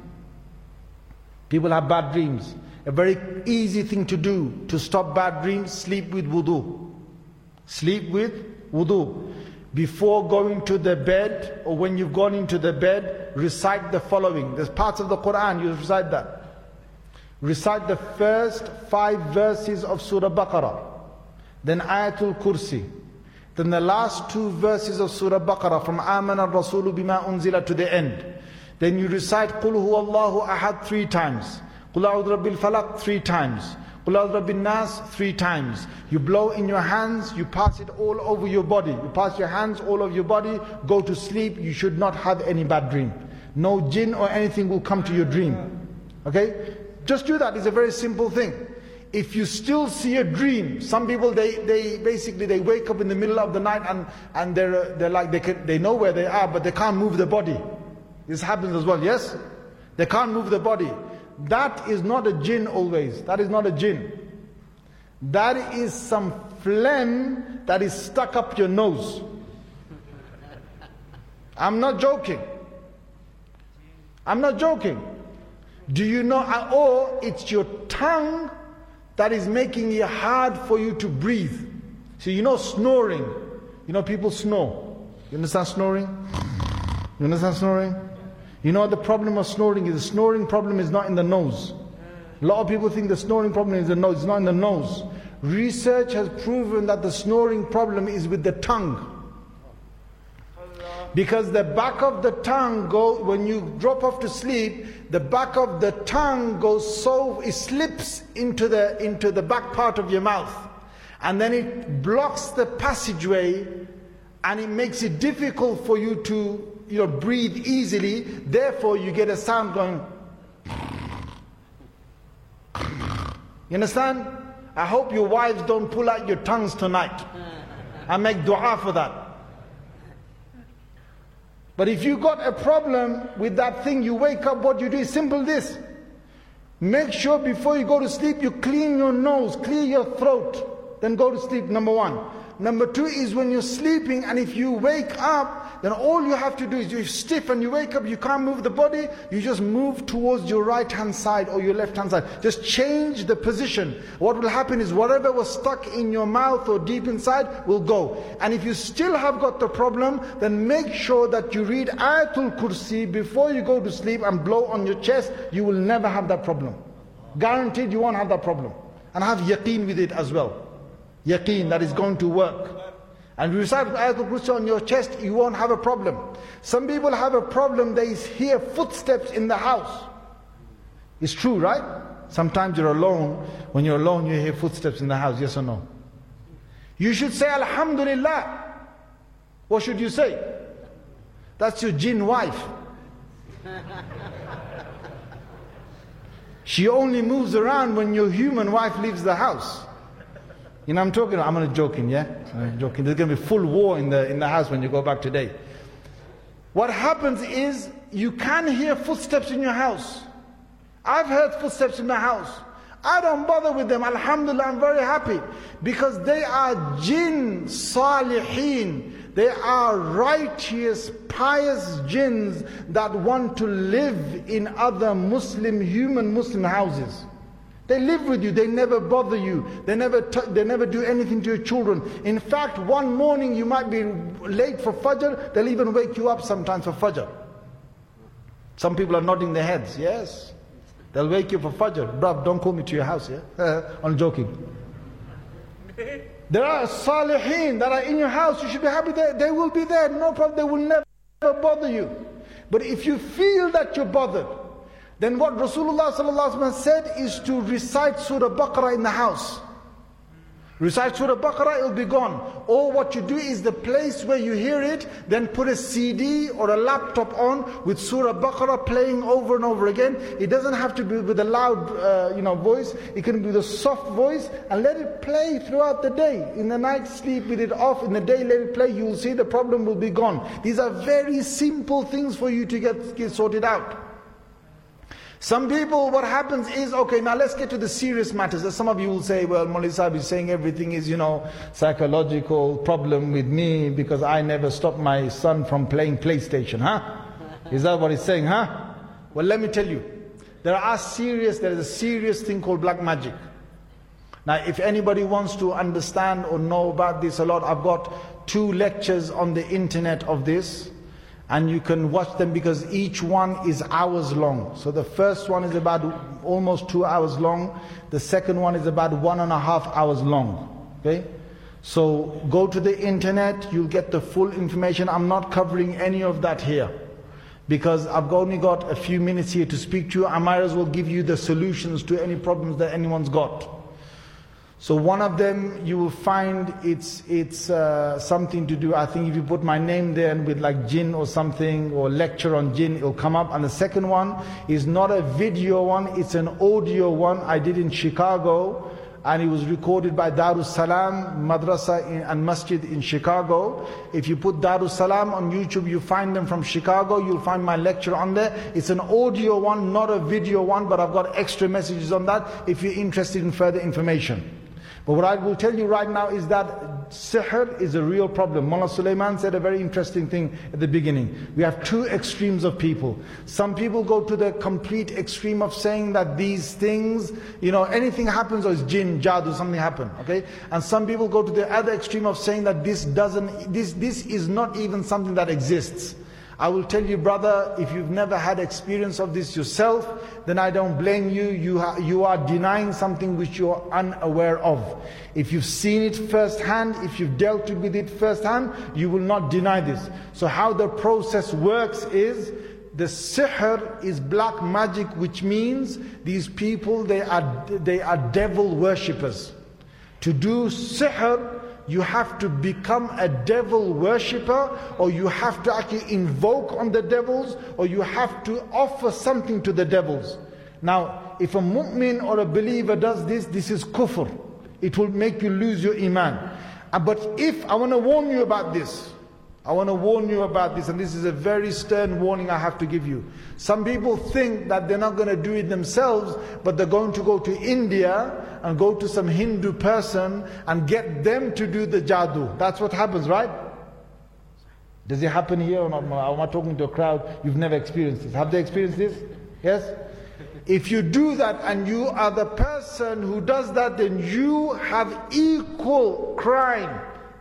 People have bad dreams. A very easy thing to do to stop bad dreams: sleep with wudu. Sleep with wudu. Before going to the bed, or when you've gone into the bed, recite the following. There's parts of the Quran, you recite that. Recite the first 5 verses of Surah Baqarah, then Ayatul Kursi, then the last 2 verses of Surah Baqarah from Amana ar-Rasulu bima unzila to the end. Then you recite Qul huwallahu ahad 3 times. Qul a'udhu rabbil falaq 3 times. Qul a'udhu rabbin nas 3 times. You blow in your hands, you pass it all over your body. You pass your hands all over your body, go to sleep. You should not have any bad dream. No jinn or anything will come to your dream. Okay? Just do that. It's a very simple thing. If you still see a dream, some people they basically wake up in the middle of the night and they're like they know where they are, but they can't move the body. This happens as well, yes? They can't move the body. That is not a jinn always. That is not a jinn. That is some phlegm that is stuck up your nose. I'm not joking. I'm not joking. Do you know, or it's your tongue that is making it hard for you to breathe. So you know snoring. You know people snore. You understand snoring? You understand snoring? You know what the problem of snoring is? The snoring problem is not in the nose. A lot of people think the snoring problem is in the nose. It's not in the nose. Research has proven that the snoring problem is with the tongue. Because the back of the tongue when you drop off to sleep, the back of the tongue it slips into the back part of your mouth. And then it blocks the passageway and it makes it difficult for you to breathe easily. Therefore you get a sound going. You understand? I hope your wives don't pull out your tongues tonight. I make dua for that. But if you got a problem with that thing, you wake up, what you do is simple this. Make sure before you go to sleep, you clean your nose, clear your throat, then go to sleep, number one. Number two is when you're sleeping and if you wake up, then all you have to do is you're stiff and you wake up, you can't move the body, you just move towards your right hand side or your left hand side. Just change the position. What will happen is whatever was stuck in your mouth or deep inside will go. And if you still have got the problem, then make sure that you read Ayatul Kursi before you go to sleep and blow on your chest. You will never have that problem. Guaranteed you won't have that problem. And have yaqeen with it as well. Yaqeen that is going to work. And you recite Ayatul Kursi on your chest, you won't have a problem. Some people have a problem, they hear footsteps in the house. It's true, right? Sometimes you're alone. When you're alone, you hear footsteps in the house, yes or no? You should say Alhamdulillah. What should you say? That's your jinn wife. She only moves around when your human wife leaves the house. You know I'm talking, I'm not joking, yeah? I'm joking. There's going to be full war in the house when you go back today. What happens is, you can hear footsteps in your house. I've heard footsteps in my house. I don't bother with them, alhamdulillah, I'm very happy. Because they are jinn salihin. They are righteous, pious jinns that want to live in other human Muslim houses. They live with you, they never bother you, they never do anything to your children. In fact, one morning you might be late for Fajr, they'll even wake you up sometimes for Fajr. Some people are nodding their heads, yes. They'll wake you for Fajr. Bruv, don't call me to your house, yeah? I'm joking. There are salihin that are in your house, you should be happy they will be there, no problem, they will never bother you. But if you feel that you're bothered, then what Rasulullah ﷺ said is to recite Surah Baqarah in the house. Recite Surah Baqarah, it'll be gone. Or what you do is the place where you hear it, then put a CD or a laptop on with Surah Baqarah playing over and over again. It doesn't have to be with a loud voice. It can be with a soft voice, and let it play throughout the day. In the night, sleep with it off. In the day, let it play. You will see the problem will be gone. These are very simple things for you to get sorted out. Some people, what happens is, okay, now let's get to the serious matters. As some of you will say, well, Maulvi Sahib is saying everything is, psychological problem with me because I never stopped my son from playing PlayStation, huh? Is that what he's saying, huh? Well, let me tell you, there is a serious thing called black magic. Now, if anybody wants to understand or know about this a lot, I've got 2 lectures on the internet of this. And you can watch them because each one is hours long. So the first one is about almost 2 hours long. The second one is about 1.5 hours long. Okay? So go to the internet, you'll get the full information. I'm not covering any of that here, because I've only got a few minutes here to speak to you. I might as well give you the solutions to any problems that anyone's got. So one of them, you will find it's something to do, I think if you put my name there and with like jinn or something, or lecture on jinn, it'll come up. And the second one is not a video one, it's an audio one I did in Chicago, and it was recorded by Darus Salam Madrasa and Masjid in Chicago. If you put Darus Salam on YouTube, you find them from Chicago, you'll find my lecture on there. It's an audio one, not a video one, but I've got extra messages on that if you're interested in further information. But what I will tell you right now is that sihr is a real problem. Mullah Sulaiman said a very interesting thing at the beginning. We have two extremes of people. Some people go to the complete extreme of saying that these things, anything happens or it's jinn, jadoo, something happened, okay? And some people go to the other extreme of saying that this is not even something that exists. I will tell you, brother, if you've never had experience of this yourself, then I don't blame you. You are denying something which you are unaware of. If you've seen it firsthand, if you've dealt with it firsthand, you will not deny this. So how the process works is, the sihr is black magic, which means these people, they are devil worshippers. To do sihr, you have to become a devil worshipper, or you have to actually invoke on the devils, or you have to offer something to the devils. Now, if a mu'min or a believer does this, this is kufr. It will make you lose your iman. But if, I want to warn you about this. I want to warn you about this, and this is a very stern warning I have to give you. Some people think that they're not going to do it themselves, but they're going to go to India and go to some Hindu person and get them to do the jadoo. That's what happens, right? Does it happen here or not? Am I talking to a crowd? You've never experienced this. Have they experienced this? Yes? If you do that and you are the person who does that, then you have equal crime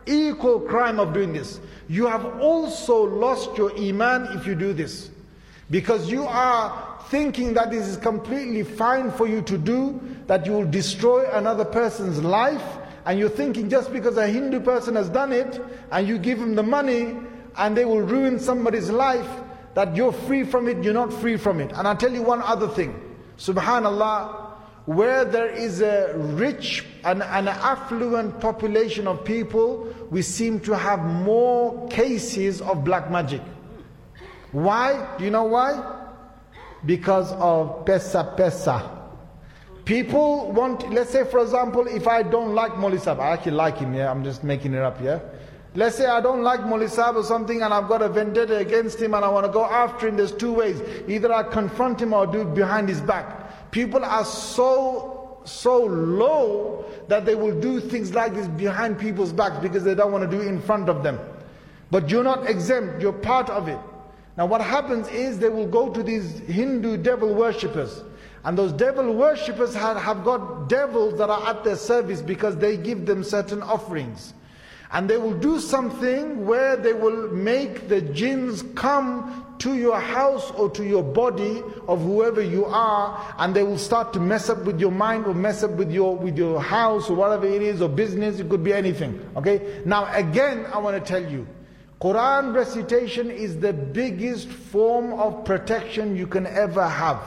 of doing this. You have also lost your iman if you do this. Because you are thinking that this is completely fine for you to do, that you will destroy another person's life, and you're thinking just because a Hindu person has done it, and you give him the money, and they will ruin somebody's life, that you're free from it. You're not free from it. And I'll tell you one other thing. Subhanallah, where there is a rich and an affluent population of people, we seem to have more cases of black magic. Why? Do you know why? Because of pesa. People want, let's say for example, if I don't like Maulvi Sahib, I actually like him, I'm just making it up, Let's say I don't like Maulvi Sahib or something, and I've got a vendetta against him and I want to go after him. There's two ways. Either I confront him or do it behind his back. People are so low that they will do things like this behind people's backs because they don't want to do it in front of them. But you're not exempt, you're part of it. Now what happens is they will go to these Hindu devil worshippers, and those devil worshippers have got devils that are at their service because they give them certain offerings. And they will do something where they will make the jinns come to your house or to your body of whoever you are, and they will start to mess up with your mind or mess up with your house or whatever it is, or business. It could be anything. Okay. Now again, I want to tell you, Quran recitation is the biggest form of protection you can ever have.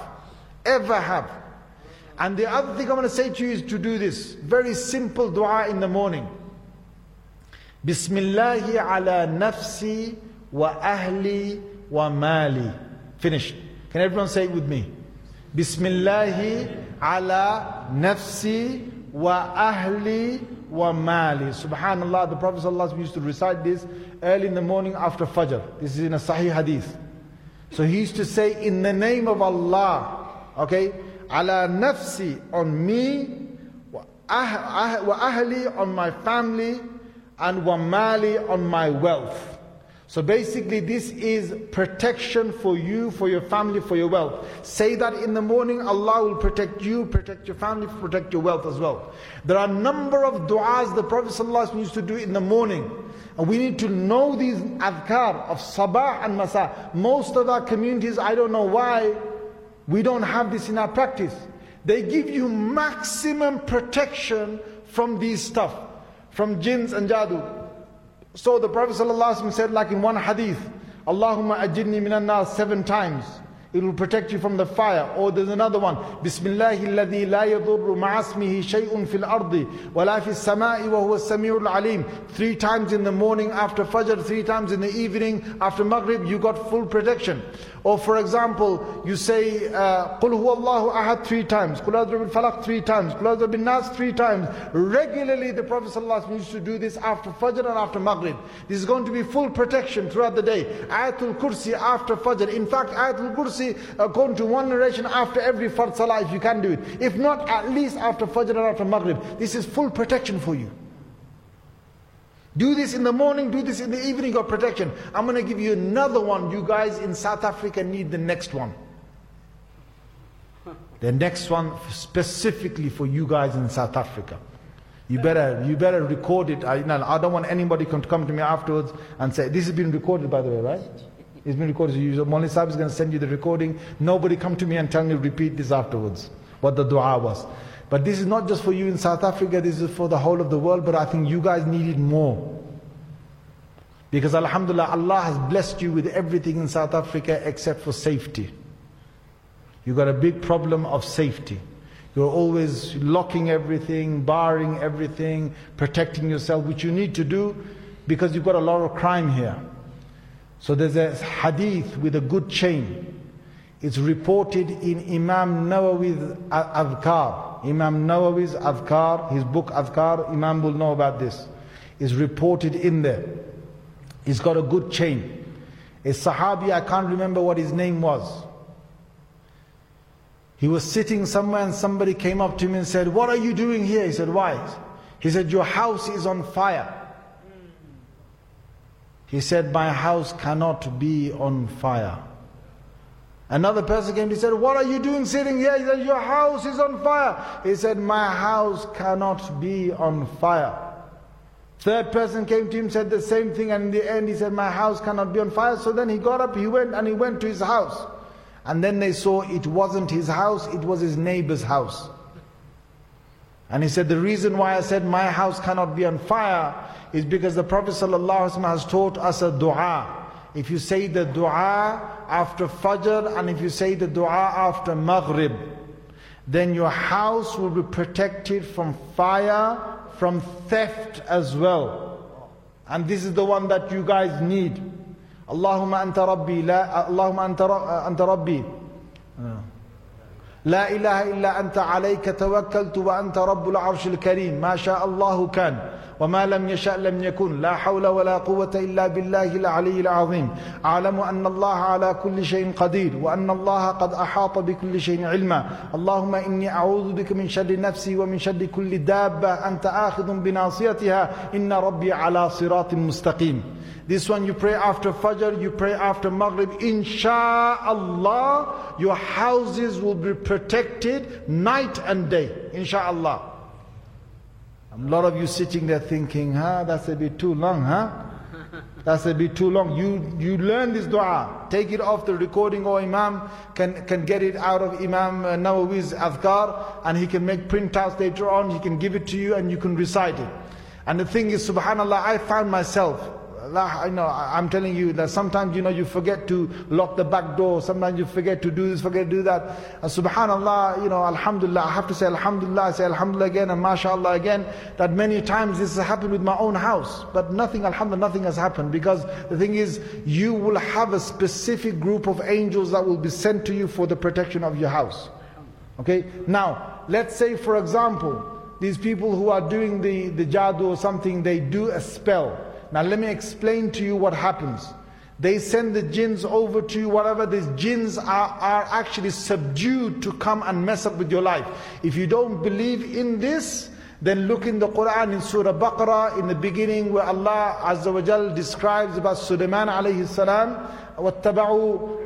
And the other thing I want to say to you is to do this very simple dua in the morning. Bismillahi ala nafsi wa ahli wa mali. Finished. Can everyone say it with me? Bismillahi ala nafsi wa ahli wa mali. Subhanallah, the Prophet ﷺ used to recite this early in the morning after Fajr. This is in a Sahih Hadith. So he used to say, in the name of Allah, okay, ala nafsi, on me, wa ahli, on my family, and wa mali, on my wealth. So basically this is protection for you, for your family, for your wealth. Say that in the morning, Allah will protect you, protect your family, protect your wealth as well. There are a number of du'as the Prophet ﷺ used to do in the morning. And we need to know these adhkar of sabah and masa. Most of our communities, I don't know why, we don't have this in our practice. They give you maximum protection from these stuff, from jinns and jadoo. So the Prophet ﷺ said, like in one hadith, Allahumma ajirni minan nar 7 times. It will protect you from the fire. Or there's another one, Bismillahi alladhi la yadurru ma'asmihi shay'un fil ardi wa la fis sama'i wa huwa as-sami'ul alim. 3 times in the morning after Fajr, 3 times in the evening after Maghrib, you got full protection. Or for example, you say Qul huwa Allahu ahad 3 times, Qul a'udhu bil falaq 3 times, Qul a'udhu bin nas 3 times. Regularly the Prophet ﷺ used to do this after Fajr and after Maghrib. This is going to be full protection throughout the day. Ayatul Kursi after Fajr. In fact, Ayatul Kursi say, according to one narration, after every Fard Salah if you can do it. If not, at least after Fajr and after Maghrib. This is full protection for you. Do this in the morning, do this in the evening, got protection. I'm going to give you another one. You guys in South Africa need the next one. The next one specifically for you guys in South Africa. You better record it. I don't want anybody to come to me afterwards and say, this has been recorded by the way, right? It's been recorded. So Maulana Sahib is going to send you the recording. Nobody come to me and tell me repeat this afterwards, what the dua was. But this is not just for you in South Africa, this is for the whole of the world, but I think you guys need it more. Because alhamdulillah, Allah has blessed you with everything in South Africa except for safety. You got a big problem of safety. You're always locking everything, barring everything, protecting yourself, which you need to do because you've got a lot of crime here. So there's a hadith with a good chain. It's reported in Imam Nawawi's Adhkar. Imam Nawawi's Adhkar, his book Adhkar, Imam will know about this. Is reported in there. It's got a good chain. A Sahabi, I can't remember what his name was. He was sitting somewhere and somebody came up to him and said, "What are you doing here?" He said, "Why?" He said, "Your house is on fire." He said, "My house cannot be on fire." Another person came, he said, "What are you doing sitting here?" He said, "Your house is on fire." He said, "My house cannot be on fire." Third person came to him, said the same thing, and in the end he said, "My house cannot be on fire." So then he got up, he went to his house. And then they saw it wasn't his house, it was his neighbor's house. And he said, the reason why I said my house cannot be on fire is because the Prophet ﷺ has taught us a dua. If you say the dua after Fajr and if you say the dua after Maghrib, then your house will be protected from fire, from theft as well. And this is the one that you guys need. Allahumma anta rabbi, Allahumma anta rabbi. لا إله إلا أنت عليك توكلت وأنت رب العرش الكريم ما شاء الله كان وما لم يشأ لم يكن لا حول ولا قوة إلا بالله العلي العظيم أعلم أن الله على كل شيء قدير وأن الله قد أحاط بكل شيء علما اللهم إني أعوذ بك من شر نفسي ومن شر كل دابة أنت آخذ بناصيتها إن ربي على صراط مستقيم. This one you pray after Fajr, you pray after Maghrib. Insha'Allah, your houses will be protected night and day. Insha'Allah. A lot of you sitting there thinking, that's a bit too long, That's a bit too long. You learn this dua. Take it off the recording, or Imam can get it out of Imam Nawawi's Adhkar, and he can make printouts later on. He can give it to you and you can recite it. And the thing is, subhanAllah, I found myself, I'm telling you that sometimes you forget to lock the back door, sometimes you forget to do this, forget to do that. Subhanallah, alhamdulillah, I have to say alhamdulillah, I say alhamdulillah again and mashallah again, that many times this has happened with my own house. But nothing, alhamdulillah, nothing has happened, because the thing is, you will have a specific group of angels that will be sent to you for the protection of your house. Okay, now, let's say for example, these people who are doing the jadoo or something, they do a spell. Now let me explain to you what happens. They send the jinns over to you, whatever. These jinns are actually subdued to come and mess up with your life. If you don't believe in this, then look in the Quran in Surah Baqarah, in the beginning, where Allah Azza wa Jal describes about Sulaiman alayhi salam, وَاتَّبَعُوا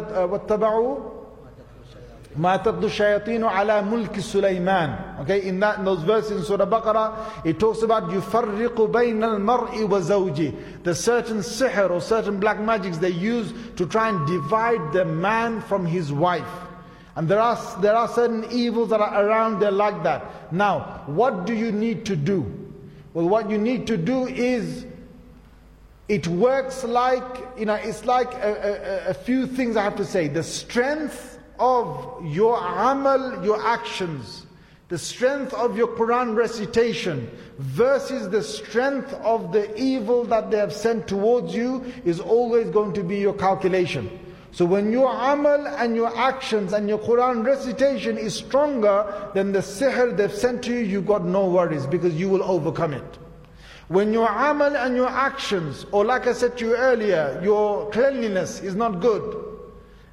مَا تَتْلُو الشَّيَاطِينُ عَلَى مُلْكِ سُلَيْمَانَ. Okay, in those verses in Surah Baqarah, it talks about يُفَرِّقُ بَيْنَ الْمَرْءِ وَزَوْجِهِ. The certain sihr or certain black magics they use to try and divide the man from his wife. And there are certain evils that are around there like that. Now, what do you need to do? Well, what you need to do is, it works like, it's like a few things I have to say. The strength of your amal, your actions, the strength of your Quran recitation versus the strength of the evil that they have sent towards you is always going to be your calculation. So when your amal and your actions and your Quran recitation is stronger than the sihr they've sent to you, you've got no worries, because you will overcome it. When your amal and your actions, or like I said to you earlier, your cleanliness is not good,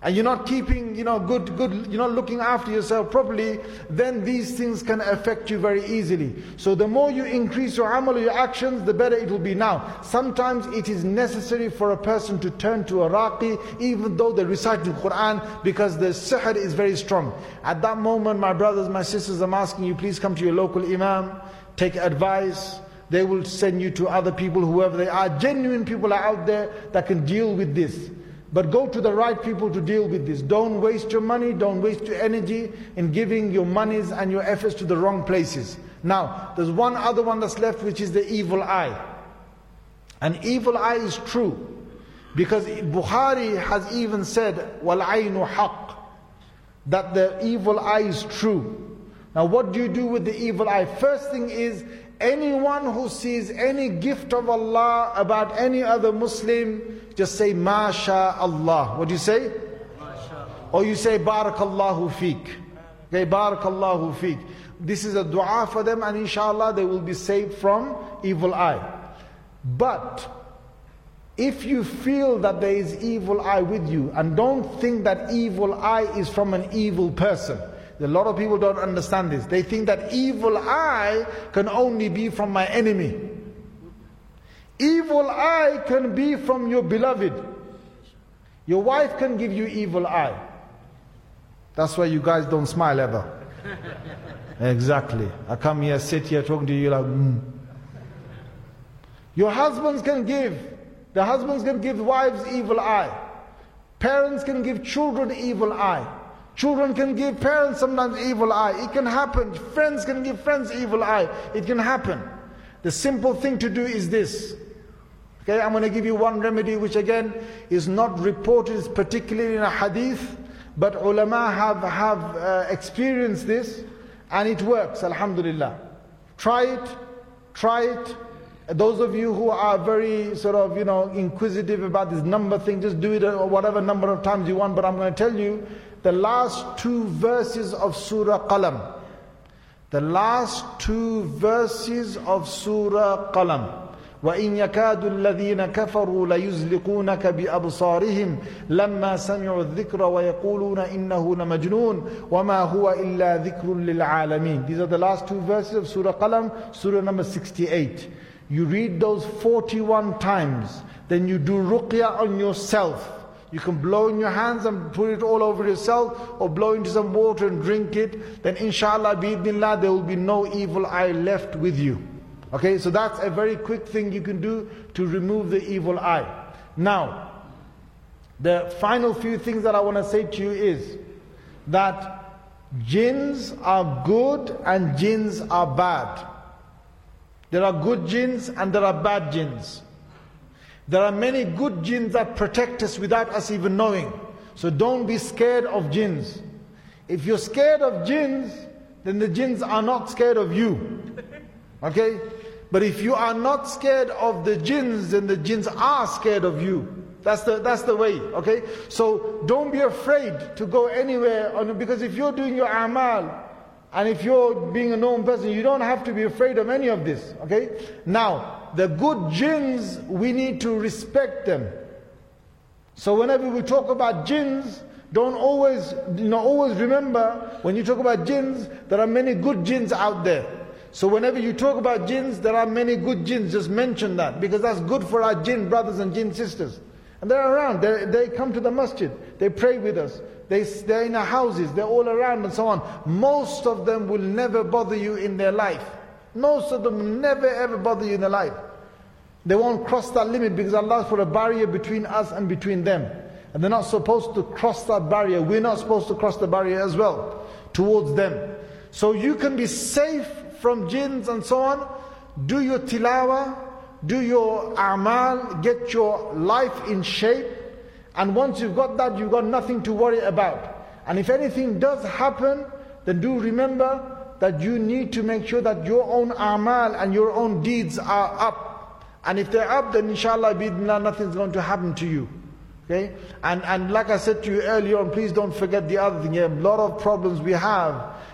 and you're not keeping, good, you're not looking after yourself properly, then these things can affect you very easily. So the more you increase your amal, your actions, the better it will be. Now, sometimes it is necessary for a person to turn to a raqi, even though they recite the Quran, because the sihr is very strong. At that moment, my brothers, my sisters, I'm asking you, please come to your local imam, take advice. They will send you to other people, whoever they are. Genuine people are out there that can deal with this. But go to the right people to deal with this. Don't waste your money, don't waste your energy in giving your monies and your efforts to the wrong places. Now, there's one other one that's left, which is the evil eye. An evil eye is true. Because Bukhari has even said, وَالْعَيْنُ حَقٌّ, that the evil eye is true. Now what do you do with the evil eye? First thing is, anyone who sees any gift of Allah about any other Muslim, just say, Masha Allah. What do you say? Masha. Or you say, Barakallahu feek. Okay, Barakallahu feek. This is a dua for them, and inshallah they will be saved from evil eye. But if you feel that there is evil eye with you, and don't think that evil eye is from an evil person. A lot of people don't understand this. They think that evil eye can only be from my enemy. Evil eye can be from your beloved. Your wife can give you evil eye. That's why you guys don't smile ever. Exactly. I come here, sit here, talking to you like, Your husbands can give. The husbands can give wives evil eye. Parents can give children evil eye. Children can give parents sometimes evil eye. It can happen. Friends can give friends evil eye. It can happen. The simple thing to do is this. Okay, I'm going to give you one remedy which again is not reported particularly in a hadith, but ulama have experienced this and it works, alhamdulillah. Try it. Try it. Those of you who are very sort of, inquisitive about this number thing, just do it whatever number of times you want. But I'm going to tell you, the last 2 verses of Surah Qalam. The last 2 verses of Surah Qalam. وَإِنْ يَكَادُ الَّذِينَ كَفَرُوا لَيُزْلِقُونَكَ بِأَبْصَارِهِمْ لَمَّا سَمِعُوا الذِّكْرَ وَيَقُولُونَ إِنَّهُ لَمَجْنُونَ وَمَا هُوَ إِلَّا ذِكْرٌ لِلْعَالَمِينَ. These are the last 2 verses of Surah Qalam, Surah number 68. You read those 41 times, then you do ruqya on yourself. You can blow in your hands and put it all over yourself, or blow into some water and drink it. Then inshallah, bi'idhnillah, there will be no evil eye left with you. Okay, so that's a very quick thing you can do to remove the evil eye. Now, the final few things that I want to say to you is that jinns are good and jinns are bad. There are good jinns and there are bad jinns. There are many good jinns that protect us without us even knowing. So don't be scared of jinns. If you're scared of jinns, then the jinns are not scared of you. Okay? But if you are not scared of the jinns, then the jinns are scared of you. That's the way. Okay? So don't be afraid to go anywhere, because if you're doing your a'mal, and if you're being a known person, you don't have to be afraid of any of this. Okay? Now, the good jinns, we need to respect them. So whenever we talk about jinns, don't always remember, when you talk about jinns, there are many good jinns out there. So whenever you talk about jinns, there are many good jinns. Just mention that, because that's good for our jinn brothers and jinn sisters. And they're around. They come to the masjid. They pray with us. They're in our houses. They're all around and so on. Most of them will never bother you in their life. Most of them will never ever bother you in their life. They won't cross that limit, because Allah put a barrier between us and between them. And they're not supposed to cross that barrier. We're not supposed to cross the barrier as well towards them. So you can be safe from jinns and so on. Do your tilawah, do your a'mal, get your life in shape. And once you've got that, you've got nothing to worry about. And if anything does happen, then do remember that you need to make sure that your own a'mal and your own deeds are up. And if they're up, then inshallah, nothing's going to happen to you. Okay? And like I said to you earlier on, please don't forget the other thing. A lot of problems we have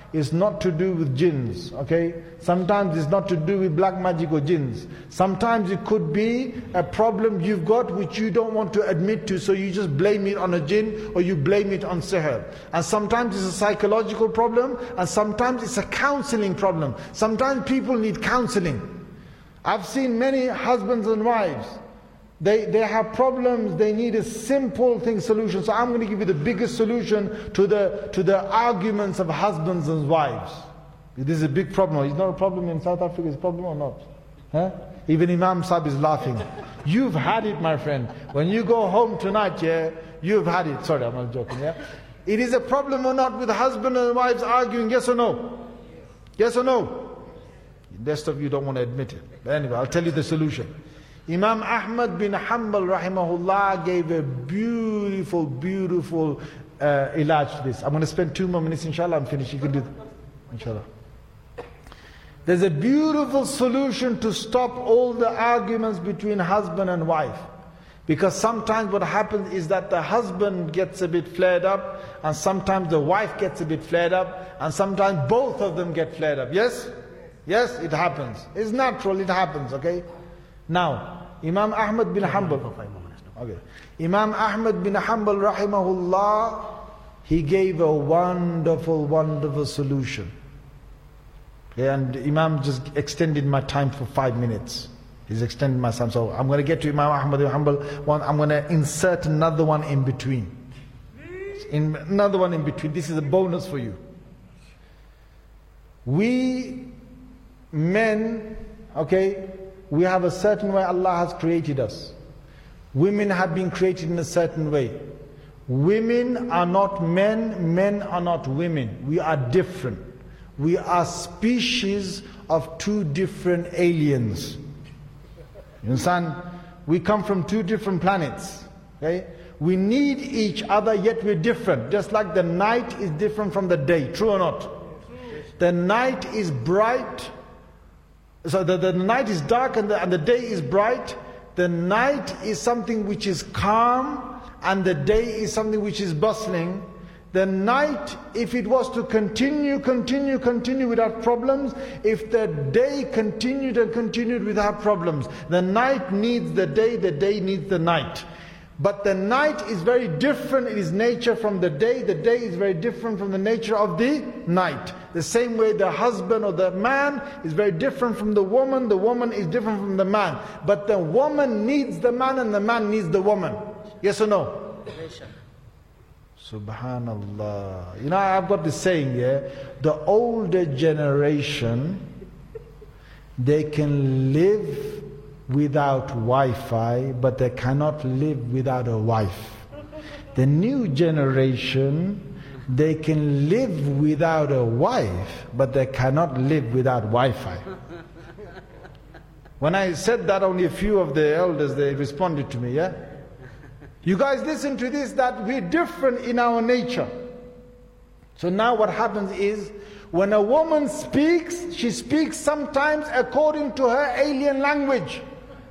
is not to do with jinns, okay? Sometimes it's not to do with black magic or jinns. Sometimes it could be a problem you've got which you don't want to admit to, so you just blame it on a jinn or you blame it on sihr. And sometimes it's a psychological problem, and sometimes it's a counseling problem. Sometimes people need counseling. I've seen many husbands and wives, they have problems, they need a simple thing solution. So I'm going to give you the biggest solution to the arguments of husbands and wives. This is a big problem. It's not a problem in South Africa, it's a problem or not? Huh? Even Imam Sahib is laughing. You've had it, my friend. When you go home tonight, yeah, you've had it. Sorry, I'm not joking, yeah? It is a problem or not with husband and wives arguing, yes or no? Yes or no? The rest of you don't want to admit it. But anyway, I'll tell you the solution. Imam Ahmad bin Hanbal rahimahullah gave a beautiful ilaj to this. I'm going to spend 2 more minutes, inshallah, I'm finished. You can do that, inshallah. There's a beautiful solution to stop all the arguments between husband and wife. Because sometimes what happens is that the husband gets a bit flared up, and sometimes the wife gets a bit flared up, and sometimes both of them get flared up. Yes? Yes, it happens. It's natural, it happens, okay? Now, Imam Ahmad bin Hanbal, okay. Imam Ahmad bin Hanbal rahimahullah, he gave a wonderful solution. Okay, and Imam just extended my time for 5 minutes. He's extended my time. So I'm going to get to Imam Ahmad bin Hanbal one. I'm going to insert another one in between. Another one in between. This is a bonus for you. We men, okay, we have a certain way Allah has created us. Women have been created in a certain way. Women are not men, men are not women. We are different. We are species of 2 different aliens. You understand? We come from 2 different planets. Okay? We need each other, yet we're different. Just like the night is different from the day. True or not? The night is bright. So the night is dark and the day is bright. The night is something which is calm, and the day is something which is bustling. The night, if it was to continue without problems, if the day continued without problems, the night needs the day needs the night. But the night is very different in its nature from the day is very different from the nature of the night. The same way the husband or the man is very different from the woman is different from the man. But the woman needs the man and the man needs the woman. Yes or no? Subhanallah. You know, I've got this saying here, the older generation, they can live without Wi-Fi, but they cannot live without a wife. The new generation, they can live without a wife, but they cannot live without Wi-Fi. When I said that, only a few of the elders, they responded to me, yeah? You guys listen to this, that we're different in our nature. So now what happens is, when a woman speaks, she speaks sometimes according to her alien language.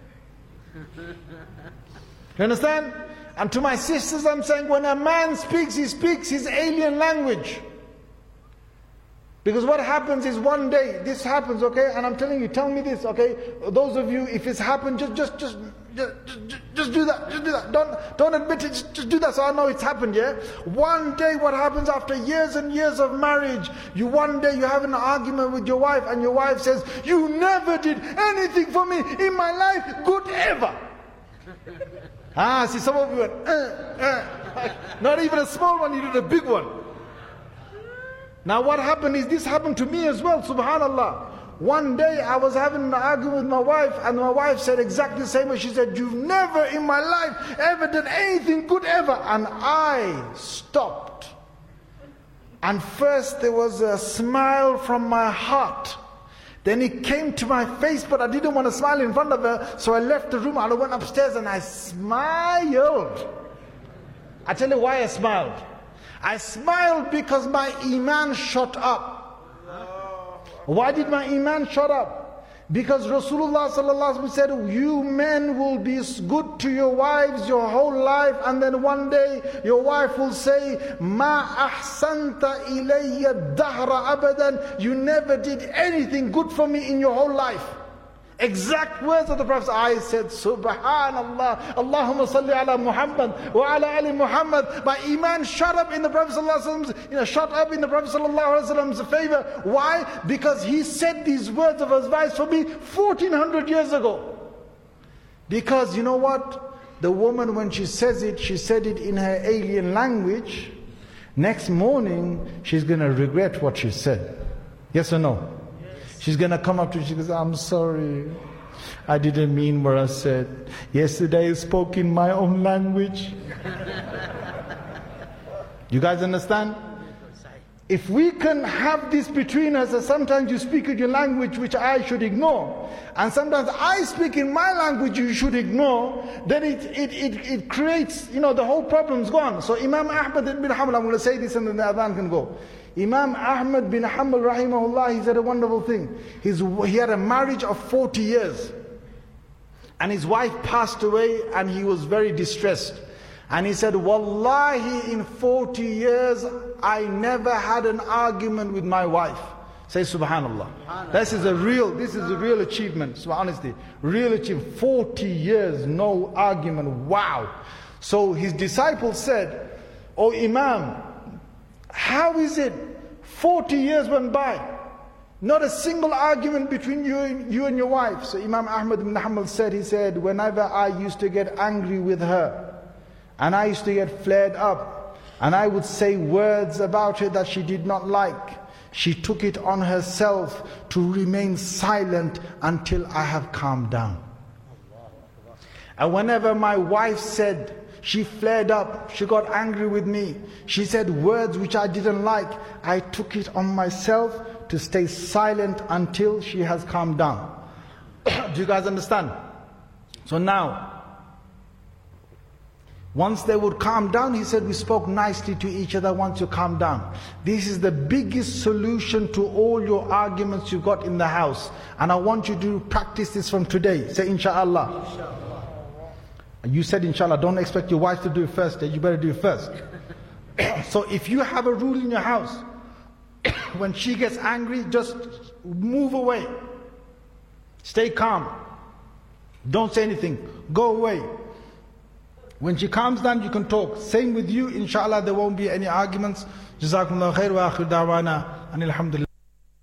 You understand? And to my sisters I'm saying, when a man speaks, he speaks his alien language. Because what happens is, one day this happens, okay, and I'm telling you, tell me this, okay, those of you, if it's happened, just do that, don't admit it, just do that so I know it's happened, yeah? One day what happens after years and years of marriage, one day you have an argument with your wife, and your wife says, you never did anything for me in my life, good ever. See, some of you went, not even a small one, you did a big one. Now what happened is, this happened to me as well, subhanallah. One day I was having an argument with my wife, and my wife said exactly the same way. She said, you've never in my life ever done anything good ever. And I stopped. And first there was a smile from my heart. Then it came to my face, but I didn't want to smile in front of her, so I left the room and I went upstairs and I smiled. I tell you why I smiled. I smiled because my iman shot up. Why did my iman shot up? Because Rasulullah sallallahu alaihi wasallam said, you men will be good to your wives your whole life, and then one day your wife will say, Ma ahsanta ilayya dahra abadan, you never did anything good for me in your whole life. Exact words of the Prophet. I said, Subhanallah, Allahumma salli ala Muhammad wa ala ali Muhammad. My iman shot up in the Prophet shot up in the Prophet ﷺ's favor. Why? Because he said these words of advice for me 1400 years ago. Because you know what? The woman, when she says it, she said it in her alien language. Next morning, she's going to regret what she said. Yes or no? She's going to come up to you, she goes, I'm sorry, I didn't mean what I said. Yesterday I spoke in my own language. You guys understand? If we can have this between us, that sometimes you speak in your language which I should ignore, and sometimes I speak in my language you should ignore, then it creates, the whole problem's gone. So Imam Ahmad bin Hanbal, I'm going to say this and then the adhan can go. Imam Ahmad bin Hanbal rahimahullah, he said a wonderful thing. He had a marriage of 40 years. And his wife passed away and he was very distressed. And he said, Wallahi, in 40 years, I never had an argument with my wife. Say Subhanallah. This is a real achievement. So honestly, real achievement. 40 years, no argument. Wow. So his disciples said, Oh Imam, how is it 40 years went by, not a single argument between you and your wife? So Imam Ahmad bin Hanbal said, he said, whenever I used to get angry with her, and I used to get flared up, and I would say words about her that she did not like, she took it on herself to remain silent until I have calmed down. And whenever my wife said, she flared up, she got angry with me, she said words which I didn't like, I took it on myself to stay silent until she has calmed down. Do you guys understand? So now, once they would calm down, he said, we spoke nicely to each other once you calm down. This is the biggest solution to all your arguments you got in the house. And I want you to practice this from today. Say inshallah. Inshallah. You said inshallah, don't expect your wife to do it first, you better do it first. So if you have a rule in your house, when she gets angry, just move away. Stay calm. Don't say anything. Go away. When she calms down, you can talk. Same with you, inshallah, there won't be any arguments. Jazakumullah khair wa akhir da'wana. And alhamdulillah.